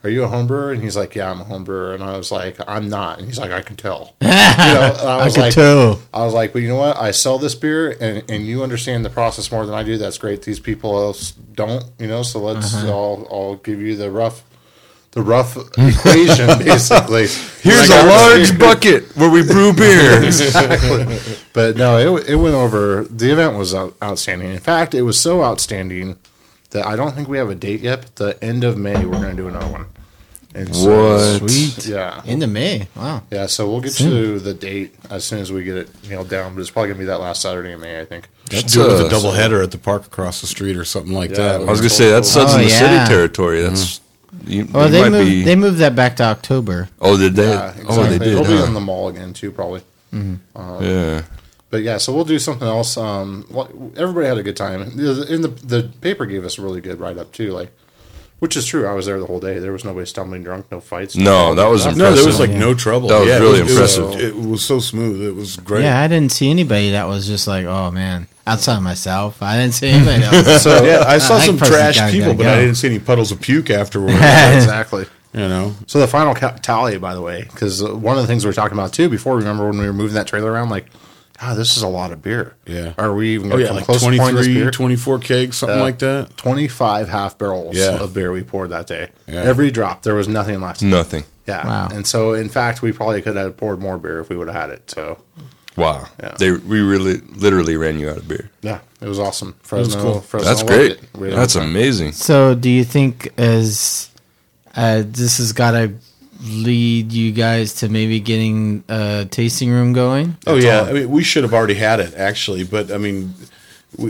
"Are you a home brewer?" And he's like, "Yeah, I'm a home brewer." And I was like, "I'm not." And he's like, "I can tell." You know, and I I was could like, tell. I was like, "Well, you know what? I sell this beer, and, and you understand the process more than I do. That's great. These people else don't, you know. So let's Uh-huh. I'll I'll give you the rough." The rough equation, basically. Here's Like, a I was- large bucket where we brew beer. exactly. But no, it it went over. The event was out, outstanding. In fact, it was so outstanding that I don't think we have a date yet. But the end of May, we're going to do another one. And What? Sweet. Yeah. Into May. Wow. Yeah, so we'll get Soon. to the date as soon as we get it nailed down. But it's probably going to be that last Saturday in May, I think. Should do it with a Uh, double header at the park across the street or something like Yeah, that. I was gonna say that's Suds Oh, in the yeah. City territory. That's you, Well, you they might moved. be. They moved that back to October. oh, did they? Yeah, exactly. Oh, they did. It'll be huh? on the mall again, too, probably. Uh, Yeah. But yeah, so we'll do something else. Um, well, everybody had a good time. The- And the the paper gave us a really good write up too, like, which is true. I was there the whole day. There was nobody stumbling drunk, no fights. No, that was nothing. No, there was Impressive. like no trouble. That was yeah, really it was, it was- impressive. It was, so smooth. It was great. Yeah, I didn't see anybody that was just like, oh man, outside of myself, I didn't see anybody else. So yeah, I saw That some person's trash gotta- people, gotta but I go. didn't see any puddles of puke afterwards. exactly. You know, So the final ca- tally, by the way, because one of the things we were talking about too before, remember when we were moving that trailer around, like, God, this is a lot of beer. Yeah. Are we even oh going to yeah, come like close to pouring this twenty-three, beer? twenty-four kegs, something Uh, like that. twenty-five half barrels Yeah. of beer we poured that day. Yeah. Every drop, there was nothing left. Nothing. Yeah. Wow. And so, in fact, we probably could have poured more beer if we would have had it. So, Wow. Yeah. They we really literally ran you out of beer. yeah, it was awesome. Fresno, cool. Fresno That's loved great. it. We had a That's good time. amazing. So, do you think as uh, this has got to lead you guys to maybe getting a tasting room going? Oh It's yeah, on. I mean, we should have already had it actually, but I mean, we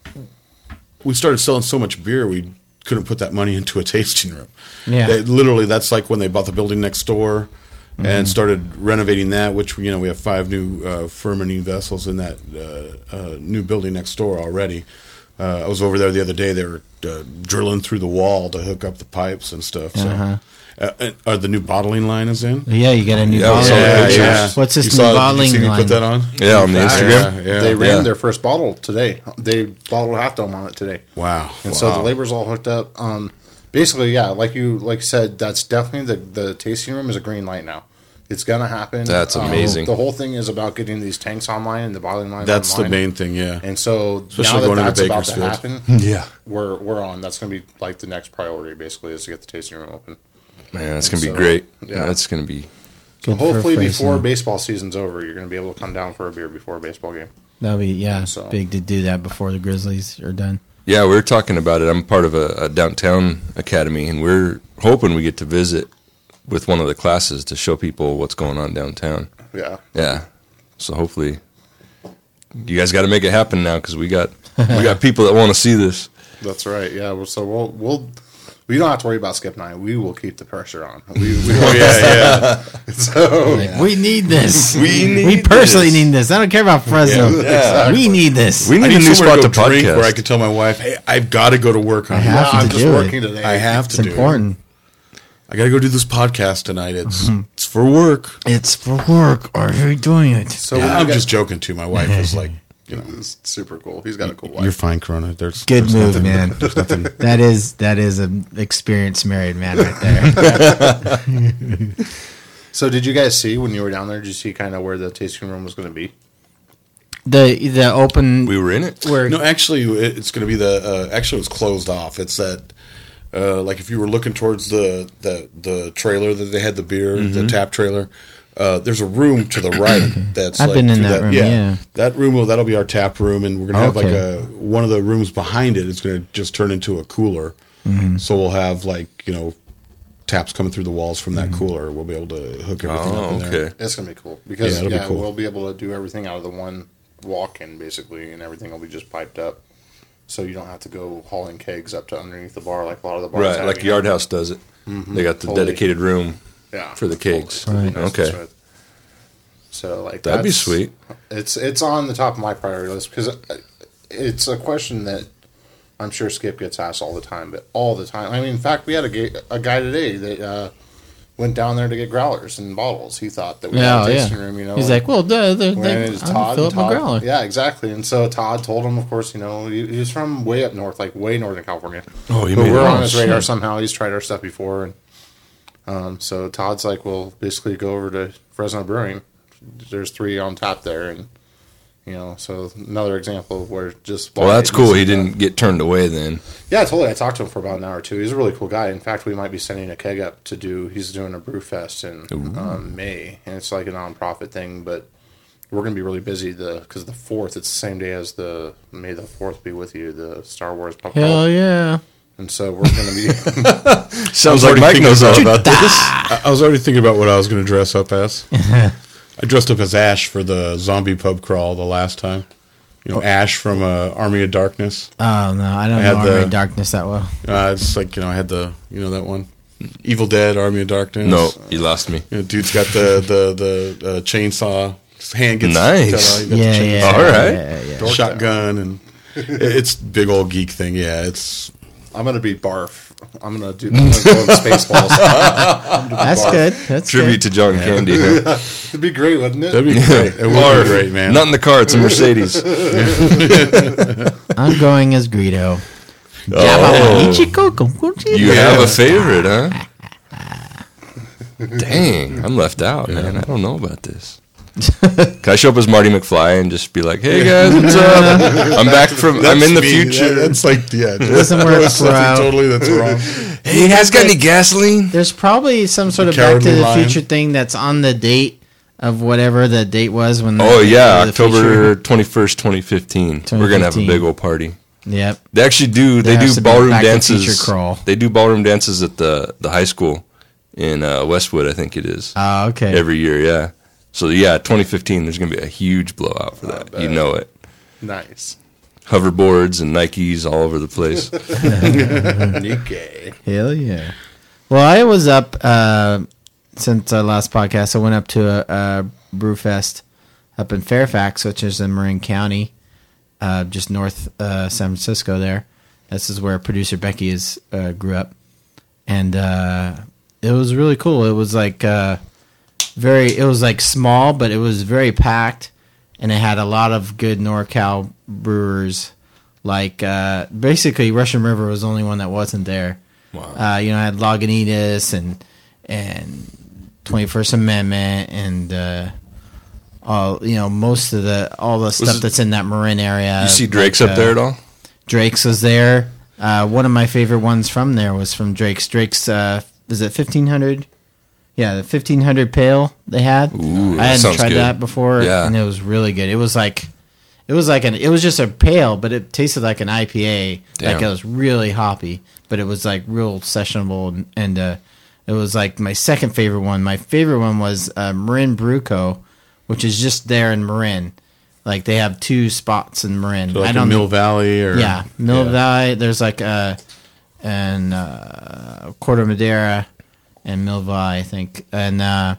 we started selling so much beer, we couldn't put that money into a tasting room. Yeah. They- literally, that's like when they bought the building next door and started renovating that. Which you know, we have five new uh, fermenting vessels in that uh, uh, new building next door already. Uh, I was over there the other day. They were uh, drilling through the wall to hook up the pipes and stuff. So, Uh-huh. uh, and- are the new bottling line is in? Yeah, you got a new Yeah, we bottling. saw the Yeah, pictures. yeah. What's this You new saw- did you bottling see me line? put that on? Yeah, on the Yeah, Instagram. yeah. They ran Yeah. their first bottle today. They bottled half dome on it today. Wow. And so Wow. the labor's all hooked up. Um, basically, yeah, like you like you said, that's definitely the, the tasting room is a green light now. It's gonna happen. That's Um, amazing. the whole thing is about getting these tanks online and the bottling line. That's online. the main thing, yeah. And so Especially now that going into that's about to Bakersfield. happen, Yeah. we're we're on. That's gonna be like the next priority. Basically, is to get the tasting room open. Man, that's gonna be So, great. yeah. Yeah, that's gonna be. So Good for hopefully, Fresno. before baseball season's over, you're gonna be able to come down for a beer before a baseball game. That'll be yeah, So- big to do that before the Grizzlies are done. Yeah, we were talking about it. I'm part of a, a downtown academy, and we're hoping we get to visit with one of the classes to show people what's going on downtown. Yeah. Yeah, so hopefully, you guys got to make it happen now because we got we got people that want to see this. That's right. Yeah. Well, so we'll we'll we don't have to worry about Skip and I. We will keep the pressure on. We, we Oh yeah, yeah. so Like, we need this. We need we personally this. need this. I don't care about Fresno. Yeah. We need this. We I need, need a new somewhere spot to to go drink podcast. where I could tell my wife, "Hey, I've got to go to work on I it. have I'm to just do working it. today. I have to It's do important. it. I got to go do this podcast tonight. It's it's for work." It's for work. Are you doing it? So Yeah, when I'm you just joking too. My wife is like, you know, guys- it's super cool. He's got a cool "You're wife. fine, Corona." There's Good there's move, nothing- man. There's nothing. That is that is an experienced married man right there. So did you guys see when you were down there? Did you see kind of where the tasting room was going to be? the the open we were in it. where No, actually, it- it's going to be the. Uh, actually, it was closed off. It's that. Uh, like if you were looking towards the, the, the trailer that they had the beer, the tap trailer, uh, there's a room to the right that's. I've like been in through that room, yeah. that room will that'll be our tap room, and we're gonna have like Okay. a one of the rooms behind it is gonna just turn into a cooler. Mm-hmm. So we'll have like you know taps coming through the walls from that cooler. We'll be able to hook everything up Oh, in there. okay. It's going to be cool because Yeah, yeah, it'll be cool. we'll be able to do everything out of the one walk-in basically, and everything will be just piped up. So you don't have to go hauling kegs up to underneath the bar like a lot of the bars. Right, have, like you know? Yard House does it. They got the Totally. dedicated room. Yeah, for the kegs. Totally. Right. Nice and Okay. smooth. So like That'd be that's- sweet. It's it's on the top of my priority list because it's a question that I'm sure Skip gets asked all the time, but all the time. I mean, in fact, we had a, ga- a guy today that uh, went down there to get growlers and bottles. He thought that we yeah, had a yeah. tasting room. You know, He's like, well, the, the, When they, it's I'm Todd, fill up my Todd- growler. Yeah, exactly. And so Todd told him, of course, you know, he, he's from way up north, like way northern California. Oh, he but made we're it. on Oh, his radar shit. somehow. He's tried our stuff before, and Um, so Todd's like, well, basically go over to Fresno Brewing. There's three on tap there, and you know, so another example of where just Well, that's cool. He didn't get turned away then. Yeah, totally. I talked to him for about an hour or two. He's a really cool guy. In fact, we might be sending a keg up to do. He's doing a brew fest in um, May, and it's like a nonprofit thing. But we're going to be really busy the because the fourth. It's the same day as the May the fourth be with you. The Star Wars pop. Hell yeah! And so we're going to be. Sounds like Mike knows all about this. I I was already thinking about what I was going to dress up as. I dressed up as Ash for the zombie pub crawl the last time. You know, Ash from uh, Army of Darkness. Oh no, I don't I know had Army the- of Darkness that well. Uh, it's like, you know, I had the, you know, that one? Evil Dead, Army of Darkness. No, you lost me. You know, dude's got the, the, the uh, chainsaw. His hand gets Nice. cut out. He's got the Yeah, chainsaw. yeah, All right. yeah, yeah. Shotgun and it's big old geek thing. Yeah, it's I'm going to be Barf. I'm going to do. I'm going to go in Spaceballs. That's good. That's Tribute to John Candy. Huh? It'd be great, wouldn't it? that'd be great. It would Barf. be great, man. Not in the car. It's a Mercedes. good. I'm going as Greedo. Oh, you have a favorite, huh? Dang, I'm left out, man. I don't know about this. Can I show up as Marty McFly and just be like, "Hey guys, what's up? I'm back from. I'm in the me. future. That- that's like, yeah. Doesn't work, that's something bro. totally that's wrong. Hey, you guys got any gasoline? There's probably some sort of The Back to Cowardly the Lion. Future thing that's on the date of whatever the date was when. Oh the- yeah, the October future- twenty-first, twenty fifteen. We're gonna have a big old party. Yep. They actually do. They There has do to be a ballroom Back to the dances. Future crawl. They do ballroom dances at the the high school in uh, Westwood, I think it is. Oh, okay. Every year, yeah. So yeah, twenty fifteen. There's gonna be a huge blowout for that. You know it. Nice. Hoverboards and Nikes all over the place. Nikkei. Hell yeah. Well, I was up uh, since our last podcast. I went up to a, a brew fest up in Fairfax, which is in Marin County, uh, just north uh, San Francisco. There, this is where producer Becky is uh, grew up, and uh, it was really cool. It was like uh, very. It was like small, but it was very packed, and it had a lot of good NorCal brewers. Like uh, basically, Russian River was the only one that wasn't there. Wow. Uh, you know, I had Lagunitas and and twenty-first Amendment and uh, all you know most of the all the stuff it- that's in that Marin area. You see like, Drake's up uh, there at all? Drake's was there. Uh, one of my favorite ones from there was from Drake's. Drake's uh, is it fifteen hundred? Yeah, the fifteen hundred pale they had. Ooh, that I hadn't sounds tried good. that before, Yeah. and it was really good. It was like. It was like an. It was just a pale, but it tasted like an I P A. Like Damn. it was really hoppy, but it was like real sessionable, and, and uh, it was like my second favorite one. My favorite one was uh, Marin Brew Co., which is just there in Marin. Like they have two spots in Marin. So like I in don't Mill Valley or yeah, Mill yeah. Valley. There's like a and uh, Corte Madera and Mill Valley, I think, and. Uh,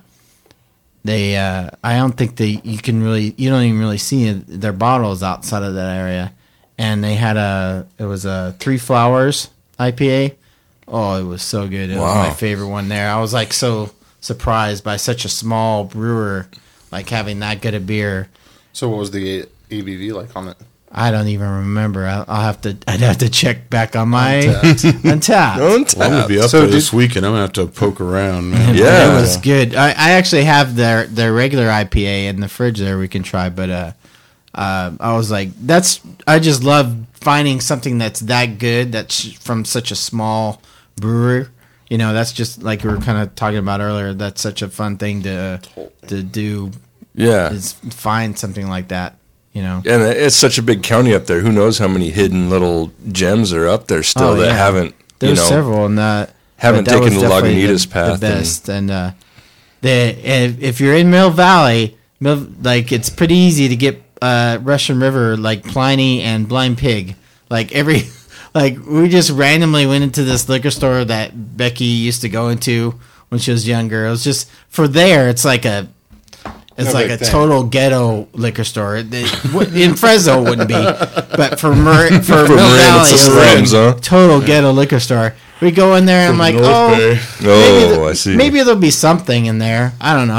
They, uh, I don't think they, you can really, you don't even really see their bottles outside of that area. And they had a, it was a Three Flowers I P A. Oh, it was so good. It Wow. was my favorite one there. I was like so surprised by such a small brewer, like having that good a beer. So what was the A B V like on it? I don't even remember. I'll, I'll have to, I'd have to check back on my Untapped. Don't Well, I'm gonna be up So there did- this weekend. I'm gonna have to poke around, man. Yeah. It was good. I, I actually have their, their regular I P A in the fridge there we can try, but uh, uh, I was like, that's, I just love finding something that's that good that's from such a small brewer. You know, that's just like we were kind of talking about earlier. That's such a fun thing to to do Yeah. is find something like that. You know, And it's such a big county up there. Who knows how many hidden little gems are up there still Oh, that yeah. haven't, you there's know, several, and uh, haven't but that taken was the definitely Lagunitas path The and- best, and, uh, the if, if you're in Mill Valley, Mill, like it's pretty easy to get uh, Russian River, like Pliny and Blind Pig. Like every, like we just randomly went into this liquor store that Becky used to go into when she was younger. It was just for there. It's like a. It's No like big a thing. total ghetto liquor store. It- it- in Fresno, it wouldn't be, but for Mer- for, For Mill Marin, Valley, it's a it was slums, huh? total ghetto liquor store. We go in there and I'm like, North oh, Bay. Oh, maybe, I see. maybe there'll be something in there. I don't know.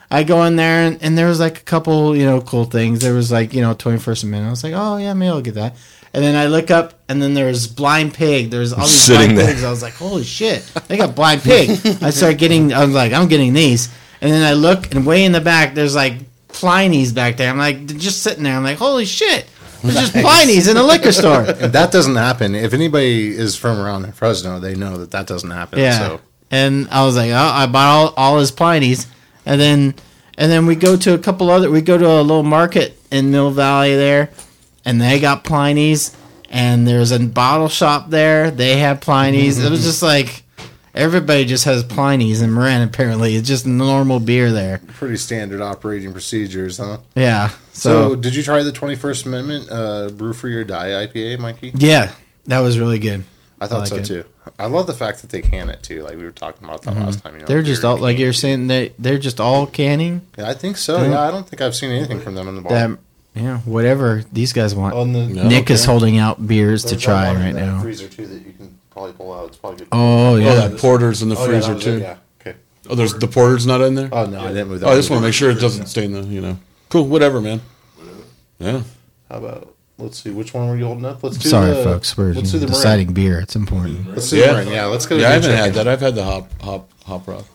I go in there, and, and there was like a couple, you know, cool things. There was like, you know, twenty-first Amendment. I was like, oh, yeah, maybe I'll get that. And then I look up, and then there's Blind Pig. There's all these Sitting blind there. pigs. I was like, holy shit, they got Blind Pig. I start getting, I was like, I'm getting these. And then I look, and way in the back, there's like Pliny's back there. I'm like, they're just sitting there. I'm like, holy shit, there's just Pliny's in a liquor store. That doesn't happen. If anybody is from around Fresno, they know that that doesn't happen. Yeah. So. And I was like, oh, I bought all, all his Pliny's. And then and then we go to a couple other, we go to a little market in Mill Valley there, and they got Pliny's. And there's a bottle shop there. They have Pliny's. It was just like, everybody just has Pliny's in Marin, apparently. It's just normal beer there. Pretty standard operating procedures, huh? Yeah. So, So, did you try the twenty-first Amendment uh, Brew Free or Die I P A, Mikey? yeah, that was really good. I thought I like so it. too. I love the fact that they can it too. Like we were talking about that last time. You know, They're just beer all, like can. you're saying, they, they're just all canning. Yeah, I think so. Yeah. Yeah, I don't think I've seen anything from them in the bar. That, yeah, whatever these guys want. On the No. Nick is okay. holding out beers to There's try that one right in that now. freezer too that you can probably pull out. It's probably good. Oh, Oh, yeah. that porter's in the Oh, yeah, freezer that was too. it, yeah. Okay. Oh, there's the porter's not in there. Oh no, I didn't move that. Oh, I just one. want to make sure it doesn't stay in the, you know. Cool, whatever, man. Yeah. How about? Let's see. Which one were you holding up? Let's do Sorry, the, folks. We're let's do the Marin. deciding beer. It's important. Let's do Yeah. the Marin. Yeah, let's go. To Yeah, I the haven't chicken. had that. I've had the hop hop hop rod.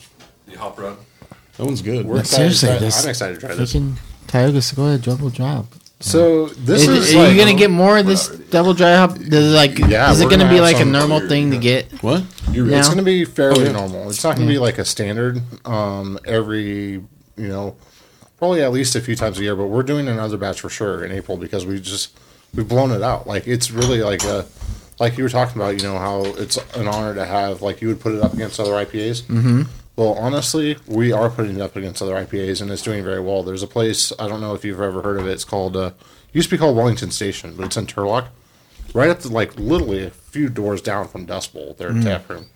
The hop rod. That one's good. We're But excited to seriously, try- this I'm excited to try this. Freaking Tioga Sequoia double drop. So this Is, is are like, you gonna get more of this double dry hop? Does it like, Yeah, is it we're gonna gonna be have like a some- normal thing to get? What? Now? It's going to be fairly Oh, yeah. normal. It's not going to be like a standard um, every, you know, probably at least a few times a year. But we're doing another batch for sure in April because we just we've blown it out. Like it's really like a like you were talking about. You know how it's an honor to have like you would put it up against other I P As. Mm-hmm. Well, honestly, we are putting it up against other I P As, and it's doing very well. There's a place I don't know if you've ever heard of it. It's called uh, used to be called Wellington Station, but it's in Turlock. Right up to like literally a few doors down from Dust Bowl, their Mm. tap room.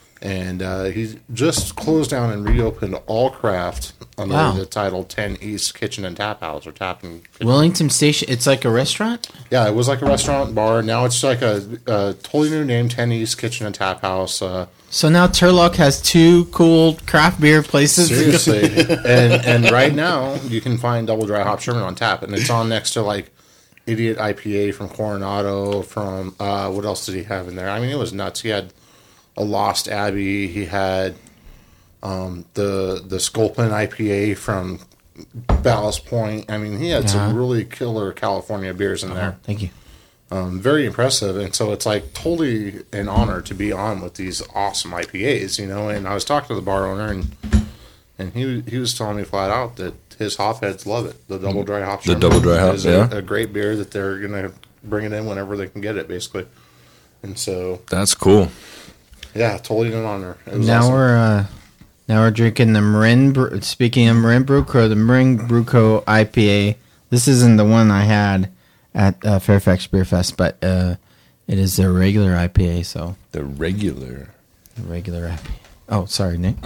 And uh, he just closed down and reopened all craft under Wow. the title ten East Kitchen and Tap House or Tap and Kitchen. Wellington Station. It's like a restaurant. Yeah, it was like a restaurant bar. Now it's like a, a totally new name, ten East Kitchen and Tap House. Uh, So now Turlock has two cool craft beer places. seriously, and and right now you can find Double Dry Hop Sherman on tap, and it's on next to like Idiot I P A from Coronado. From uh, what else did he have in there? I mean, it was nuts. He had a Lost Abbey. He had um, the the Sculpin I P A from Ballast Point. I mean, he had Uh-huh. some really killer California beers in there. Thank you. Um, very impressive, and so it's like totally an honor to be on with these awesome I P As, you know. And I was talking to the bar owner, and and he he was telling me flat out that his hop heads love it. The double dry hop. The Sherman double dry hop, is yeah. a, a great beer that they're gonna bring it in whenever they can get it, basically. And so That's cool. yeah, totally an honor. It was Now awesome. we're uh, now we're drinking the Marin. Brew- Speaking of Marin Brew Co., the Marin Brew Co. I P A. This isn't the one I had at uh, Fairfax Beer Fest, but uh, it is a regular I P A. So The regular. a regular I P A. Oh, sorry, Nick.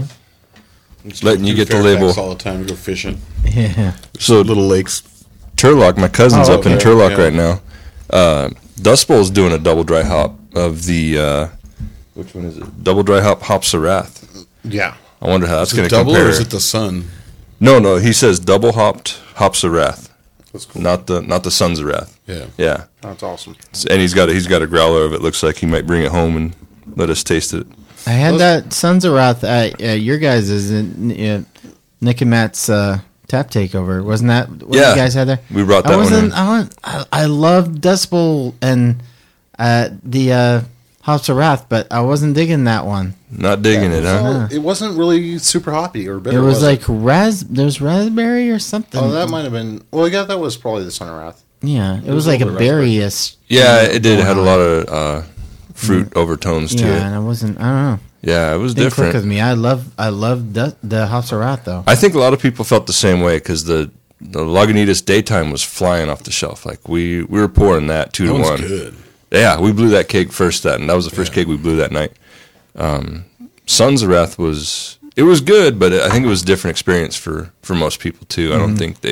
Just Letting you do get the Fairfax label. all the time. We go fishing. Yeah. So Little lakes. Turlock, my cousin's Oh, up in okay, Turlock yeah. right now. Uh, Dust Bowl's doing a double dry hop of the uh, which one is it? Double dry hop Hop Sarath. yeah. I wonder how that's Is going it to double compare. or is it the sun? No, no, he says double hopped Hop Sarath, That's cool. not the not the Sons of Wrath. Yeah. Yeah, That's awesome. and he's got a, he's got a growler of it. Looks like he might bring it home and let us taste it. I had Those- that Sons of Wrath at uh, your guys' is uh, Nick and Matt's uh, tap takeover. Wasn't that what Yeah. you guys had there? We brought that I one wasn't. in. I want. I, I love Dust Bowl and uh, the uh, Hops of Wrath, but I wasn't digging that one. Not digging it, huh? Well, it wasn't really super hoppy or bitter. It was it? like ras. There's raspberry or something. Oh, that might have been. Well, yeah, that was probably the Sun of Wrath. yeah, it, was was a like a little bit raspberry. berry-ish. Yeah, it did. It had a going lot on. of uh, fruit overtones to Yeah, it. and I wasn't. I don't know. Yeah, it was Didn't click with different. me. I love. I love the, the Hops of Wrath though. I think a lot of people felt the same way because the the Lagunitas Daytime was flying off the shelf. Like we we were pouring that two That to one's one. good. Yeah, we blew that keg first. That and that was the first Yeah. keg we blew that night. Um, Sons of Wrath was it was good, but I think it was a different experience for, for most people too. I don't think they.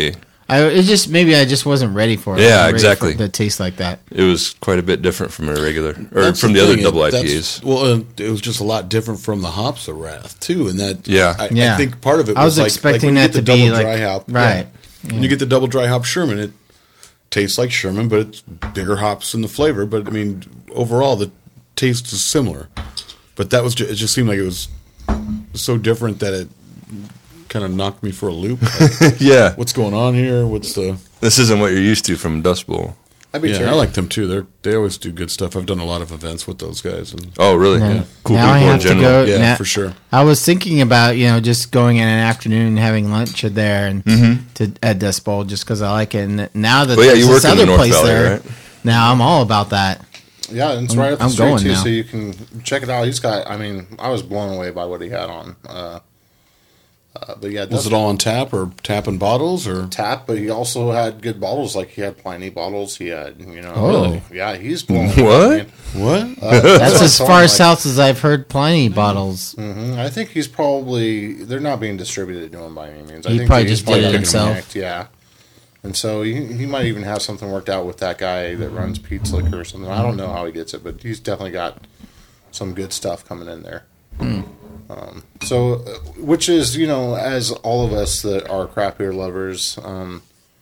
I it just maybe I just wasn't ready for it. Yeah, I wasn't ready exactly. for it to taste like that. It was quite a bit different from a regular, or That's from the, other thing, double it- I P that's- As. Well, uh, it was just a lot different from the hops of Wrath too, and that Yeah. I, Yeah. I think part of it. Was I was like, expecting like when you that get the to be double like- dry hop, right. yeah. When you get the double dry hop Sherman, it tastes like Sherman, but it's bigger hops in the flavor. But I mean, overall, the taste is similar. But that was ju- it. Just seemed like it was so different that it kind of knocked me for a loop. Like, Yeah, what's going on here? What's the? this isn't what you're used to from Dust Bowl. I'd be Yeah, curious. I like them too. They they always do good stuff. I've done a lot of events with those guys, and Oh, really? Now- Yeah. Cool now I people in have to general. go- yeah, now- for sure. I was thinking about you know just going in an afternoon and having lunch there and to at Dust Bowl just because I like it. And now that Well, yeah, there's you this work in the other North place Valley, there, right? now I'm all about that. Yeah, and it's I'm- right up the I'm street going too, now. so you can check it out. He's got. I mean, I was blown away by what he had on. Uh, uh, but yeah, Was Dust it all on tap or tapping bottles or? tap, but he also had good bottles. Like he had Pliny bottles. He had, you know, Oh. really, yeah, he's blown. What? away, man. What? Uh, That's what as I far told him, south as I've heard Pliny bottles. Like, mhm, I think he's probably. They're not being distributed to him by any means. I He think probably he's just did it got them himself. connect, yeah. And so he, he might even have something worked out with that guy that runs Pete's Liquor or something. I don't know how he gets it, but he's definitely got some good stuff coming in there. Um, so, uh, which is, you know, as all of us that are craft beer lovers, um,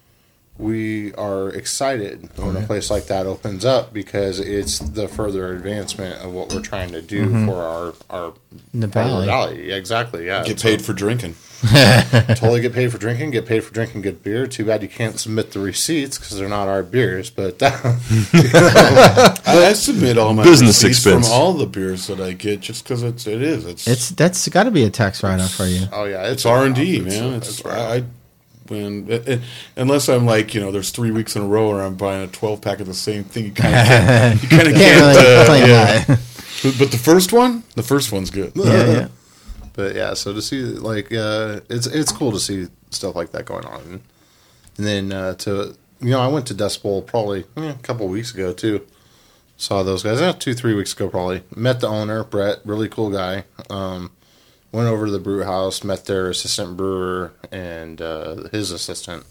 we are excited when a place like that opens up because it's the further advancement of what we're trying to do for our our The our valley. valley. Yeah, exactly. Yeah, Get So- paid for drinking. totally get paid for drinking, get paid for drinking good beer. Too bad you can't submit the receipts because they're not our beers. But that, I, I submit all my Business receipts expense. from all the beers that I get just because it's it is it's It's that's got to be a tax write off for you. oh yeah, it's R and D, It's- man. it's It's right. I, I when it, it, unless I'm like you know there's three weeks in a row where I'm buying a twelve pack of the same thing. You kind of can't, you kind of Can't can't. really uh, claim yeah. that. But, but the first one, the first one's good. Yeah, yeah. But yeah, so to see like uh, it's it's cool to see stuff like that going on, and, and then uh, to you know I went to Dust Bowl probably eh, a couple weeks ago too. Saw those guys eh, two three weeks ago probably. Met the owner Brett, really cool guy. Um, went over to the brew house, met their assistant brewer and uh, his assistant.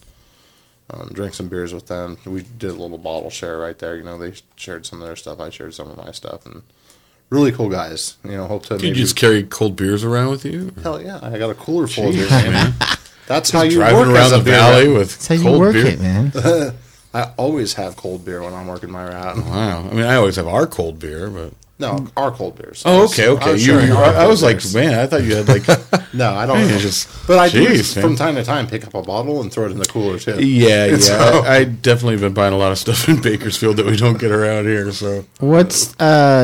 Um, drank some beers with them. We did a little bottle share right there. You know, they shared some of their stuff. I shared some of my stuff, and really cool guys. You know, hope to Do you maybe just carry cold beers around with you? hell yeah, I got a cooler full of Jeez, beers, man. man. That's how you Driving work around as a the beer valley rep. with That's how you cold work beer. it, man. I always have cold beer when I'm working my route. Wow. I mean, I always have our cold beer, but No, our cold beers. oh, okay, I okay. was You, sharing our I, I cold was like, beers. man, I thought you had like. no, I don't. Man, know. just- but I do Jeez, man. from time to time pick up a bottle and throw it in the cooler too. Yeah, yeah. So- I, I definitely been buying a lot of stuff in Bakersfield that we don't get around here. So What's uh,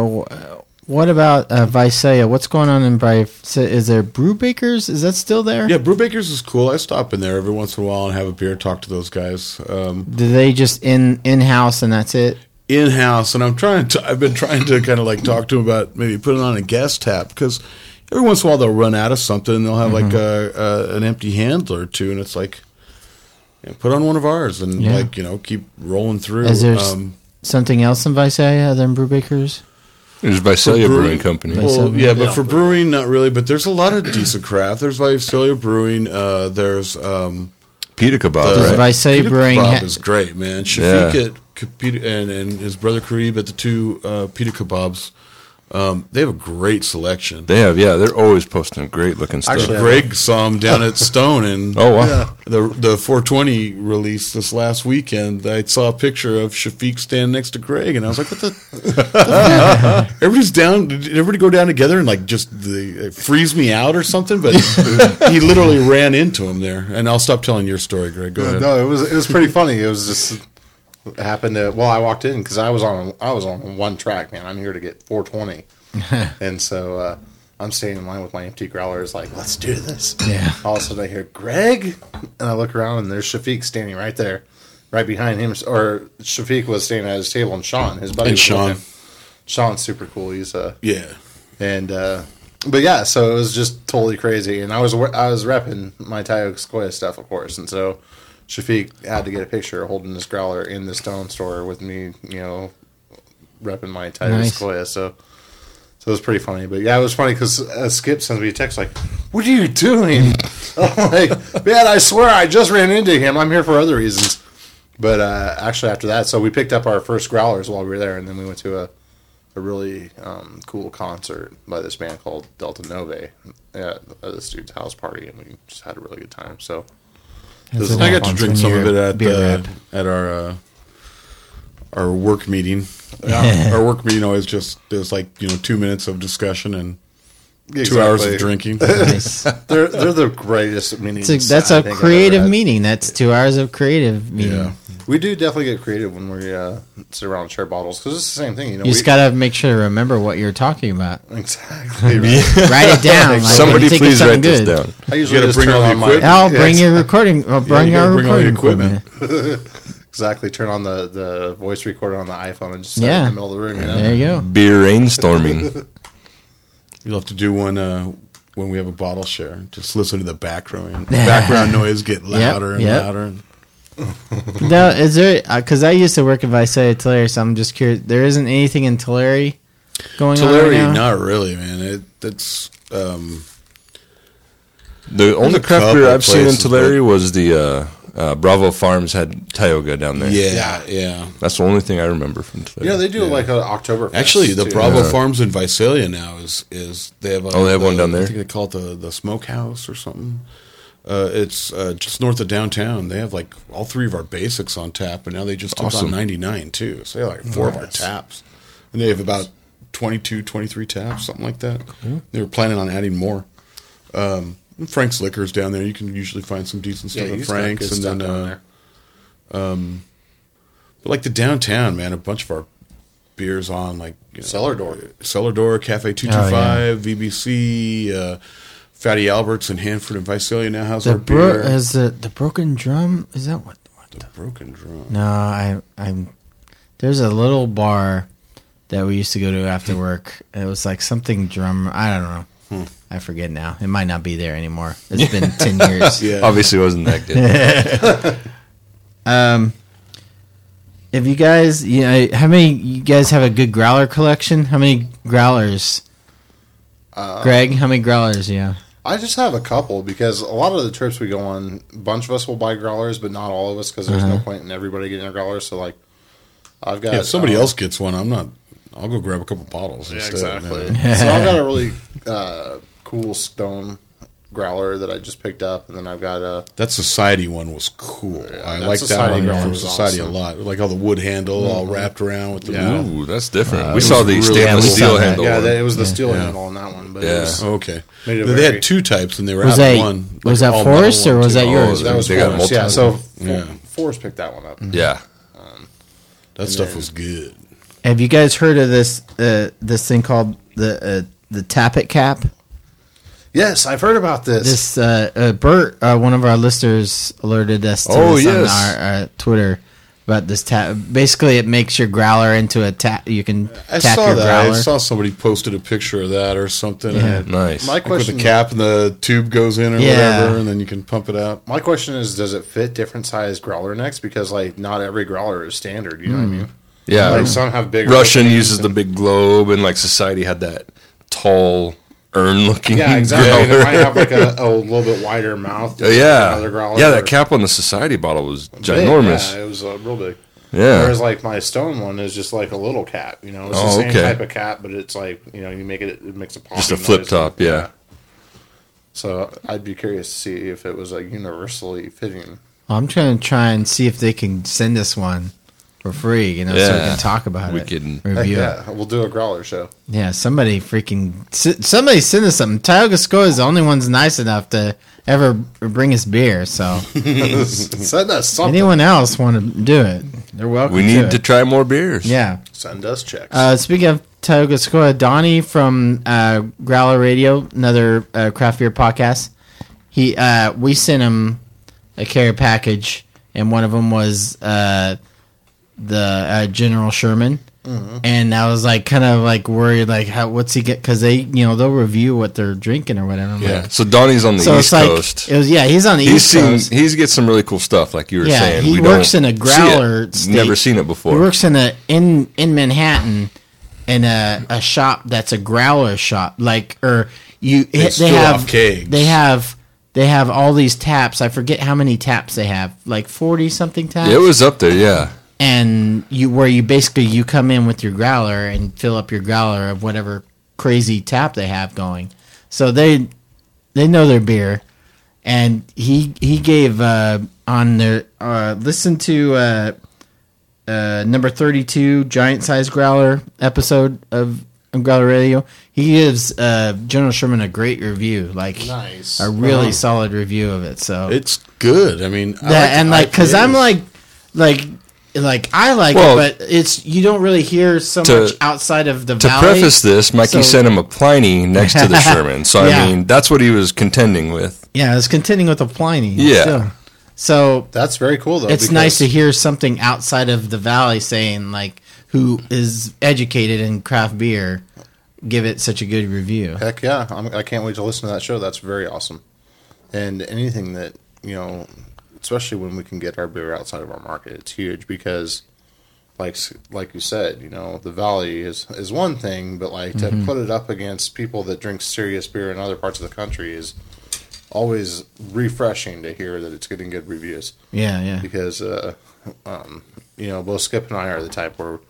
uh what about uh, Visalia? What's going on in Visalia? Is there Brew Bakers? Is that still there? yeah, Brew Bakers is cool. I stop in there every once in a while and have a beer, talk to those guys. Um, Do they just in in house and that's it? in house, and I'm trying to. I've been trying to kind of like talk to them about maybe putting on a guest tap because every once in a while they'll run out of something and they'll have like a, a an empty handle or two, and it's like, yeah, put on one of ours and Yeah. like you know keep rolling through. Is there s- Um, something else in Visalia other than Brew Bakers? There's Visalia For Brewing Company. Visalia. well, yeah, but Yeah. for brewing, not really. But there's a lot of decent craft. There's Visalia Brewing. Uh, there's um, Pita Kebab, Does right? Visalia Pita Brewing Kebab ha- is great, man. Shafiq Yeah. at Pita, and, and his brother Kareeb at the two uh, Pita Kebabs. Um, they have a great selection. They have, yeah. They're always posting great looking stuff. Actually, Greg saw him down at Stone, and oh wow, the the four twenty release this last weekend. I saw a picture of Shafiq standing next to Greg, and I was like, "What the? what the fuck? Everybody's down. Did everybody go down together and like just the, freeze me out or something?" But he literally ran into him there. And I'll stop telling your story, Greg. Go ahead. No, it was it was pretty funny. It was just it happened to. Well, I walked in because I was on I was on one track, man. I'm here to get four twenty, and so uh, I'm staying in line with my empty growlers. Like, let's do this. Yeah. All of a sudden, I hear Greg, and I look around, and there's Shafiq standing right there, right behind him. Or Shafiq was standing at his table, and Sean, his buddy, And was Sean. with him. Sean's super cool. He's uh, Yeah. and uh, but yeah, so it was just totally crazy. And I was I was repping my Tioga Sequoia stuff, of course, and so Shafiq had to get a picture holding this growler in the Stone store with me, you know, repping my Tioga Nice. Sequoia. So So it was pretty funny. But yeah, it was funny because uh, Skip sends me a text like, "What are you doing?" I'm like, "Man, I swear I just ran into him. I'm here for other reasons." But uh, actually, after that, so we picked up our first growlers while we were there, and then we went to a a really um, cool concert by this band called Delta Nove at this dude's house party, and we just had a really good time. So That's this is a I lot got to fun drink when some of you're it at beer uh, rep. at our uh, our work meeting. Yeah. Our work meeting always just there's like you know two minutes of discussion and two Exactly. hours of drinking. Nice. They're they're the greatest meetings. It's a, that's I a think I've creative ever had. meeting. That's two hours of creative meeting. Yeah. We do definitely get creative when we uh, sit around and share bottles because it's the same thing. You know, You we, just gotta make sure to remember what you're talking about. exactly. Right. Write it down. Like, Somebody when you think of please something write this good. down. I usually You gotta just bring turn all the on my. equipment. Al, Yeah, bring ex- your recording. Or bring you your gotta bring all recording your equipment. Exactly. Turn on the, the voice recorder on the iPhone and just set it Yeah. in the middle of the room. You know? There you go. Beer rainstorming. You'll have to do one uh, when we have a bottle share. Just listen to the background background noise get louder and yep. louder. Now, is there? Because I used to work in Visalia, Tulare, so I'm just curious. There isn't anything in Tulare going on Tulare, right now? not really, man. It that's um, The only a craft couple beer I've seen in places, Tulare was the uh, uh, Bravo Farms had Tioga down there. yeah, yeah. That's the only thing I remember from Tulare. Yeah, they do like an October. Actually, the too. Bravo Yeah. Farms in Visalia now is is they have a, Oh, they have the- one down there? I think they call it the the Smokehouse or something. Uh, it's uh, just north of downtown. They have like all three of our basics on tap, and now they just took Awesome. on ninety-nine too. So they have like four of our Nice. taps, and they have about twenty-two, twenty-three taps, something like that. They were planning on adding more. Um, Frank's Liquors down there. You can usually find some decent Yeah, stuff you at Frank's, good and stuff then down uh, there. but like the downtown, man, a bunch of our beers on like you know, Cellar Door. Cellar Door, Cafe two two five, V B C, uh, Fatty Alberts in Hanford and Visalia now has The our bro- beer. is the the broken drum? Is that what? what the broken drum. No, I I'm. There's a little bar that we used to go to after work. It was like something drum. I don't know. Hmm. I forget now. It might not be there anymore. It's been ten years. Yeah. Obviously wasn't that good. Um, if you guys, you know, how many you guys have a good growler collection? How many growlers? Uh, Greg, how many growlers? Yeah. I just have a couple because a lot of the trips we go on, a bunch of us will buy growlers, but not all of us because there's Uh-huh. no point in everybody getting a growler. So like, I've got Yeah, if somebody uh, else gets one, I'm not. I'll go grab a couple bottles Yeah, instead. exactly. man. So I've got a really uh, cool stone growler that I just picked up, and then I've got a That Society one was cool. I that like that Society one growler from was Society awesome. a lot. Like all the wood handle all wrapped around with the Yeah. Ooh, that's different. Uh, we it saw was the really stainless cool. steel Yeah, handle. yeah. one. That, it was the steel Yeah. handle on that one, but Yeah. it was, Oh, okay. Made it They very- had two types, and they were Was out that- of one. was like that all metal Forrest or one, was too. that yours? that was They got Forrest. Yeah, so multiple. Yeah. Forrest picked that one up. Yeah. That stuff was good. Have you guys heard of this uh, this thing called the uh, the Tappet cap? Yes, I've heard about this. This uh, uh, Bert, uh, one of our listeners, alerted us to Oh, this yes. on our uh, Twitter about this tap. Basically, it makes your growler into a tap. You can I tap saw your that. growler. I saw somebody posted a picture of that or something. Yeah. and Nice. My like with question, the cap and the tube goes in or Yeah. whatever, and then you can pump it out. my question is, does it fit different size growler necks? Because like not every growler is standard. You know what I mean? Yeah. Like some have bigger. Russian openings uses the and- big globe, and like Society had that tall urn looking. Yeah, exactly. And it growler. might have like a, a little bit wider mouth. Uh, than yeah, another growler, yeah. or That cap on the Society bottle was big. ginormous. Yeah, it was uh, real big. Yeah, Whereas like my stone one is just like a little cap. You know, it's Oh, the same okay. type of cap, but it's like you know you make it it makes a popping just a flip noise. top. Yeah. So I'd be curious to see if it was like universally fitting. I'm trying to try and see if they can send us one for free. You know, so we Yeah. can talk about We it. can- Heck review it. yeah, we'll do a growler show. Yeah, somebody freaking s- somebody send us something. Tioga Score is the only one's nice enough to ever bring us beer. So Send us something. anyone else want to do it, they're welcome. We need to, to it. try more beers. Yeah. Send us checks. Uh, speaking of Tioga Score, Donnie from uh, Growler Radio, another uh, craft beer podcast. He uh, we sent him a care package, and one of them was uh, the uh, General Sherman. And I was like, kind of like worried, like, how what's he get? Because they, you know, they'll review what they're drinking or whatever. I'm Yeah. like- So Donnie's on the so East it's like Coast. it was. Yeah, he's on the He's East seen. Coast. He's get some really cool stuff, like you were Yeah, saying. he We works don't in a see it. growler state. Never seen it before. He works in a in in Manhattan, in a, a shop that's a growler shop, like or you They they, still have have kegs. they have they have all these taps. I forget how many taps they have, like forty something taps. It was up there, yeah. And you where you basically you come in with your growler and fill up your growler of whatever crazy tap they have going. So they they know their beer. And he he gave uh, on their uh, listen to uh, uh, number thirty-two giant size growler episode of, of Growler Radio. He gives uh, General Sherman a great review, like Nice. a really Uh-huh. solid review of it. So It's good. I mean, I that, and like because I'm I P As. like like like I like Well, it, but it's you don't really hear so to- much outside of the To valley. preface this, Mikey So- sent him a Pliny next to the Sherman. So, Yeah. I mean, that's what he was contending with. Yeah, it's contending with the Pliny. Yeah. still. So That's very cool, though. it's because- nice to hear something outside of the valley saying like who is educated in craft beer give it such a good review. Heck yeah, I'm, I can't wait to listen to that show. That's very awesome. And anything that, you know, especially when we can get our beer outside of our market, it's huge because, like like you said, you know, the Valley is, is one thing, but like Mm-hmm. to put it up against people that drink serious beer in other parts of the country is always refreshing to hear that it's getting good reviews. Yeah, yeah. Because, uh, um, you know, both Skip and I are the type where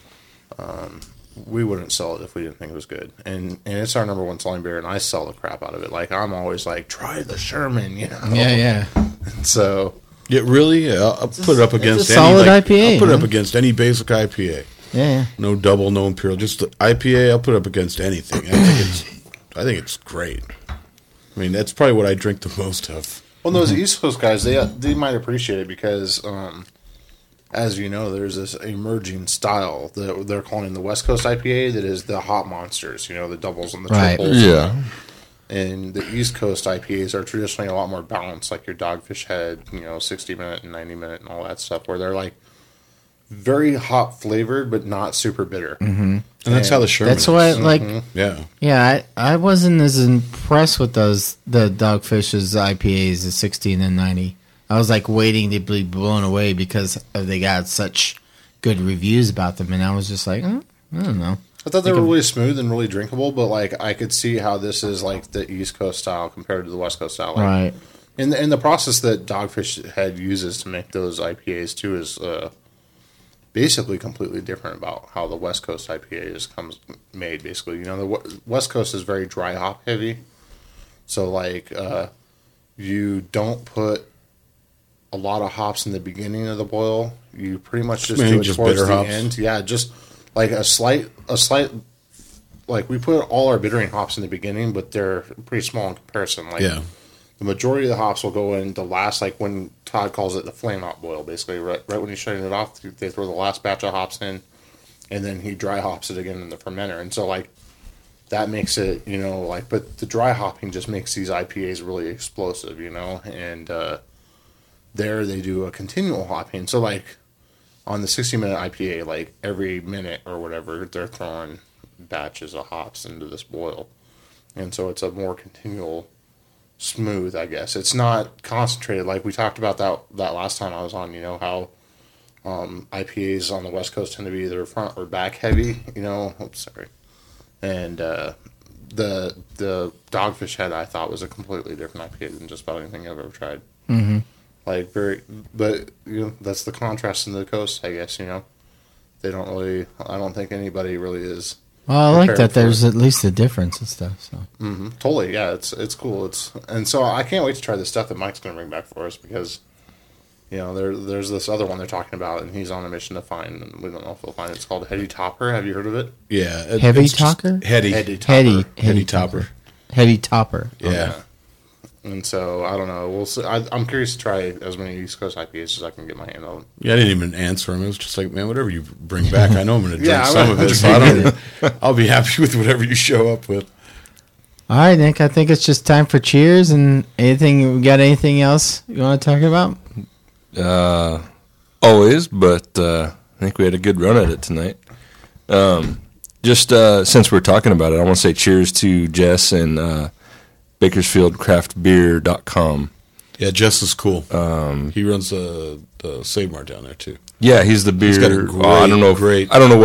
um, we wouldn't sell it if we didn't think it was good. And and it's our number one selling beer, and I sell the crap out of it. Like, I'm always like, try the Sherman, you know? Yeah, yeah. So, Yeah, really? Yeah, I'll, I'll put it up against a any solid like, I P A, I'll put it up man. against any basic I P A. Yeah, yeah. No double, no imperial, just the I P A. I'll put it up against anything. I think it's, I think it's great. I mean, that's probably what I drink the most of. well, those East Coast guys, they they might appreciate it because, um, as you know, there's this emerging style that they're calling the West Coast I P A that is the hot monsters, you know, the doubles and the Right. triples. Yeah. And the East Coast I P As are traditionally a lot more balanced, like your Dogfish Head, you know, sixty minute and ninety minute and all that stuff, where they're like very hot flavored, but not super bitter. Mm-hmm. And that's how the Sherman That's is. why, like, Yeah. yeah, I, I wasn't as impressed with those the Dogfish's I P As, the sixteen and ninety. I was like waiting to be blown away because they got such good reviews about them, and I was just like, oh, I don't know. I thought they were really smooth and really drinkable, but like I could see how this is like the East Coast style compared to the West Coast style. Like, Right. And the, and the process that Dogfish Head uses to make those I P As too is uh, basically completely different about how the West Coast I P A is comes made. Basically, you know, the w- West Coast is very dry hop heavy, so like uh, you don't put a lot of hops in the beginning of the boil. You pretty much just Mainly do it just towards bitter the hops. end. Yeah, just like a slight a slight. Like we put all our bittering hops in the beginning, but they're pretty small in comparison. Like Yeah. the majority of the hops will go in the last, like when Todd calls it the flame out boil, basically. Right, right when he's shutting it off, they throw the last batch of hops in, and then he dry hops it again in the fermenter. And so, like, that makes it, you know, like, but the dry hopping just makes these I P As really explosive, you know? And uh, there they do a continual hopping. So, like, on the sixty minute I P A, like, every minute or whatever, they're throwing batches of hops into this boil. And so it's a more continual smooth, I guess. It's not concentrated like we talked about that that last time I was on, you know, how um, I P As on the West Coast tend to be either front or back heavy, you know. Oops, sorry. And uh, the the Dogfish Head I thought was a completely different I P A than just about anything I've ever tried. Mm-hmm. Like very, but you know, that's the contrast in the coast, I guess. You know, they don't really. I don't think anybody really is. Well, I like prepared that for there's it. at least a difference and stuff. So Mm-hmm. Totally, yeah. It's it's cool. It's and so I can't wait to try the stuff that Mike's going to bring back for us because, you know, there there's this other one they're talking about, and he's on a mission to find, and we don't know if we'll find it. It's called Heady Topper. Have you heard of it? Yeah. it- Heavy it's just talker? Heady. Heady Topper. heady, Heady topper. heady topper. Yeah. And so I don't know. We'll see. I, I'm curious to try as many East Coast I P As as I can get my hand on. Yeah, I didn't even answer him. It was just like, man, whatever you bring back, I know I'm going to drink Yeah, I'm some gonna of it. So I don't, I'll be happy with whatever you show up with. All right, Nick. I think it's just time for cheers. And anything? We got anything else you want to talk about? Uh, always, but uh, I think we had a good run at it tonight. Um, just uh, since we're talking about it, I want to say cheers to Jess and uh, Bakersfield Craft Beer dot com. Yeah, Jess is cool. Um, He runs the the Save Mart down there too. yeah, he's the beer. He's got a oh, I don't know. If, great- I don't know what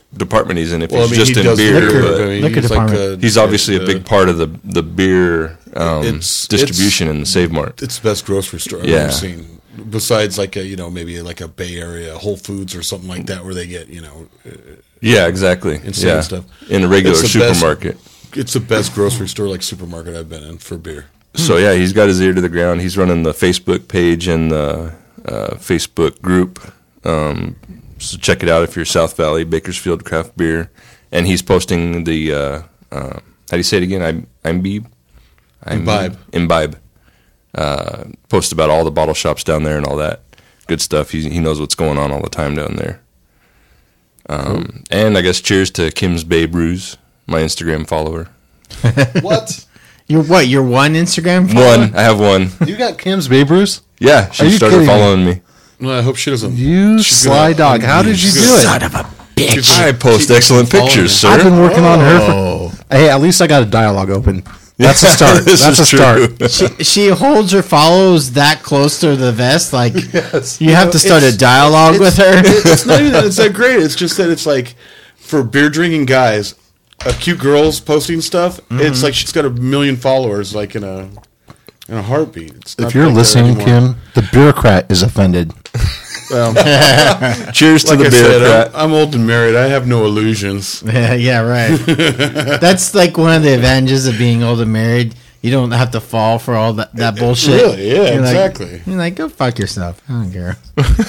department he's in. If Well, I he's mean, just he in does beer, liquor, but I mean, Liquor he's department. he's obviously a uh, big part of the the beer um, It's- distribution in the Save Mart. It's the best grocery store I've Yeah. ever seen. Besides, like a, you know, maybe like a Bay Area Whole Foods or something like that, where they get, you know, Yeah, exactly. Insane yeah. stuff. In a regular It's the best- supermarket. it's the best grocery store like supermarket I've been in for beer. So yeah, he's got his ear to the ground. He's running the Facebook page and the uh, Facebook group. Um, so check it out if you're South Valley Bakersfield Craft Beer. And he's posting the uh, uh, how do you say it again? I'm Imbibe. Imbibe. Imbibe. Uh, post about all the bottle shops down there and all that good stuff. He he knows what's going on all the time down there. Um, and I guess cheers to Kim's Bay Brews, my Instagram follower. What? You're what? You're one Instagram follower? One, I have one. You got Kim's Bay Brews? Yeah, she Are you started kidding me? following me. Well, I hope she doesn't. You she's sly gonna- dog. How did you she's do gonna- it? Son of a bitch. she's gonna- I post she's excellent following pictures, you. I've sir. been working on her. Oh. For, hey, at least I got a dialogue open. That's a start. This That's a is start. true. She, she holds her follows that close to the vest. Like Yes. you have to start a dialogue with her. It's not even that it's that great. It's just that it's like for beer drinking guys, a cute girl's posting stuff. It's like she's got a million followers, like in a in a heartbeat. It's not If you're like that listening, anymore. Kim, the bureaucrat is offended. Well, Cheers to like the I beer said, crat. I'm, I'm old and married. I have no illusions. Yeah, yeah, right. That's like one of the advantages of being old and married. You don't have to fall for all that, that bullshit. Really? Yeah, You're like- exactly. You're like, go fuck yourself. I don't care.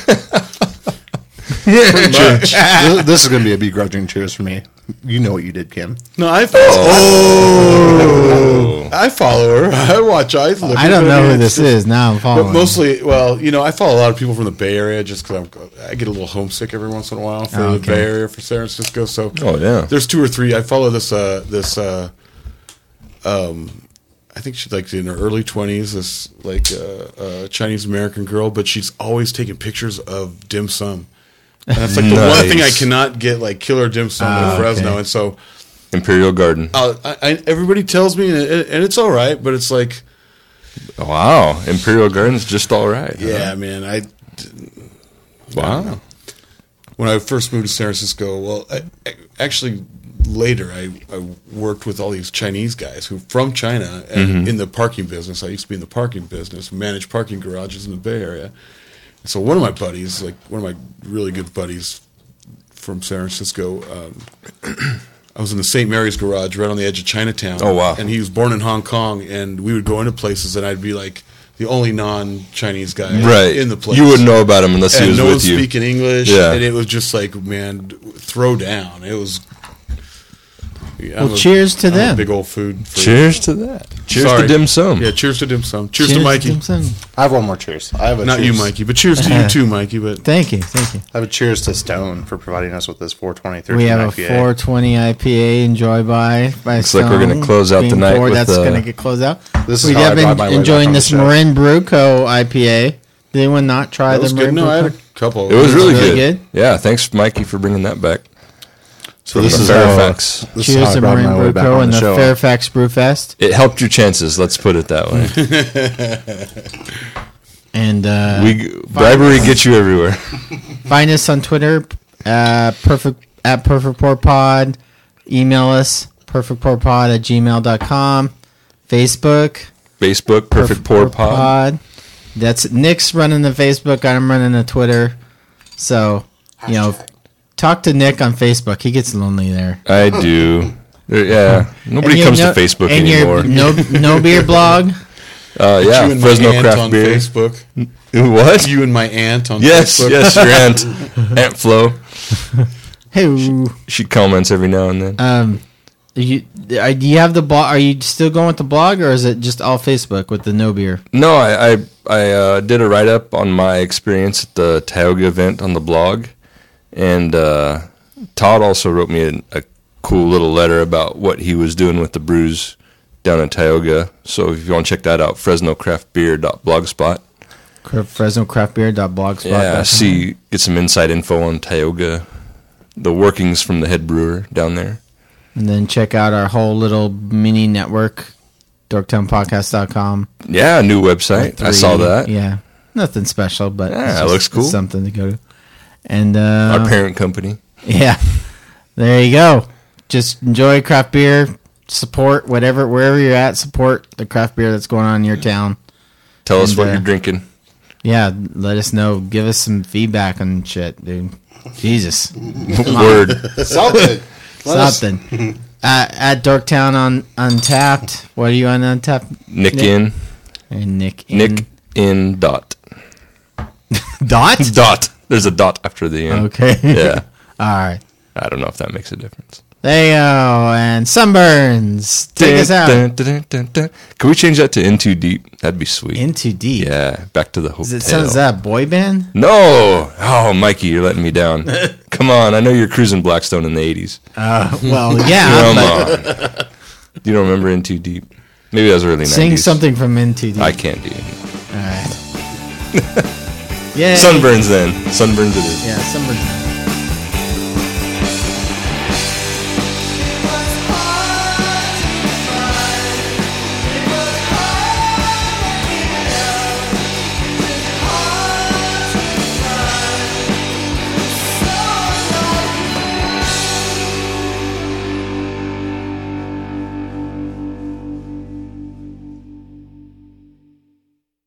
this, this is going to be a begrudging cheers for me. You know what you did, Kim. No, I follow. Oh. I follow her. I watch. I look. I at don't her. know who It's this is. Now I'm But following. mostly, well, you know, I follow a lot of people from the Bay Area just because I get a little homesick every once in a while for Oh, the okay. Bay Area, for San Francisco. So, Oh, yeah. there's two or three. I follow this, uh, this, uh, um, I think she's like in her early twenties. This like uh, uh, Chinese American girl, but she's always taking pictures of dim sum. And that's like the one Nice. thing I cannot get, like killer dim sum Ah, in Fresno, okay. and so. Imperial Garden. Uh, I, I, everybody tells me, and, it, and it's all right, but it's like, Wow. Imperial Garden's just all right. huh? yeah, man. I Wow. when I first moved to San Francisco, well, I, I, actually later I, I worked with all these Chinese guys who from China and in the parking business. I used to be in the parking business, manage parking garages in the Bay Area. And so one of my buddies, like one of my really good buddies from San Francisco. Um, I was in the Saint Mary's garage right on the edge of Chinatown. Oh, wow. And he was born in Hong Kong, and we would go into places, and I'd be like the only non-Chinese guy Right. in the place. You wouldn't know about him unless he and was no one with you. speaking English, Yeah. and it was just like, man, throw down. It was. Yeah, I'm Well, cheers to I'm a them. big old food. freak. Cheers to that. Cheers Sorry. to dim sum. Yeah, cheers to dim sum. Cheers, Cheers to Mikey. dim sum. I have one more cheers. I have a Not cheers. you, Mikey, but cheers to you too, Mikey. But Thank you, thank you. I have a cheers to Stone for providing us with this four twenty thirteen We have I a P A. four twenty I P A enjoy by by Looks like we're Stone gonna close out the being night poured. with, That's uh, going to get closed out. This is we how I have brought been my way enjoying back on this the show. Marin Brew Co. I P A. Did anyone not try that the was Marin good. No, Brew I had Co? a couple. It was really, really good. good? Yeah, thanks, Mikey, for bringing that back. So From this the is Fairfax. How, this is Cheers how I to brought Marin my way Brew back Co. on and the the show. Fairfax Brew Fest. It helped your chances. Let's put it that way. And uh, we bribery gets you everywhere. find us on Twitter uh, perfect at Perfect Pour Pod. Email us perfectpourpod at gmail dot com. Facebook Facebook, Perfect Pour Pod. That's Nick's running the Facebook. I'm running the Twitter. So you know, talk to Nick on Facebook. He gets lonely there. I do. There- yeah, nobody And your comes no- to Facebook and anymore. Your no no beer blog. Uh, You yeah, and my Fresno aunt Craft on Beer. Facebook. What? You and my aunt on Yes, Facebook. yes, your aunt, Aunt Flo. Hey, She comments every now and then. um, you uh, do you have the blog? Are you still going with the blog, or is it just all Facebook with the no beer? No, I I, I uh, did a write up on my experience at the Tioga event on the blog, and uh, Todd also wrote me a, a cool little letter about what he was doing with the brews down in Tioga. So if you want to check that out, fresno craft beer dot blogspot. Fresno Craft Beer dot blogspot. Yeah, see, get some inside info on Tioga, the workings from the head brewer down there. And then check out our whole little mini network, dorktown podcast dot com. Yeah, new website. I saw that. Yeah, nothing special, but Yeah, it's it just- looks cool. it's something to go to. And uh, Our parent company. yeah, There you go. Just enjoy craft beer. Support whatever, wherever you're at. Support the craft beer that's going on in your town. Tell us And, what uh, you're drinking. Yeah, let us know. Give us some feedback on shit, dude. Jesus. Word. Something. Let us- Something. uh, at Dorktown on Untapped. What are you on Untapped? Nick in. And Nick in. Nick in dot. Dot? Dot. There's a dot after the end. Okay. Yeah. All right. I don't know if that makes a difference. There you go. And Sunburns. Take us out. Dun, dun, dun, dun, dun. Can we change that to In Too Deep? That'd be sweet. In Too Deep. Yeah. Back to the hotel. Is it sounds that a boy band? No. Oh, Mikey, you're letting me down. Come on. I know you're cruising Blackstone in the eighties. Uh, well, yeah. Come but on. You don't remember In Too Deep? Maybe that was early sing nineties. something from In Too Deep. I can't do it. All right. Yeah. Sunburns then. Sunburns it is. Yeah, Sunburns.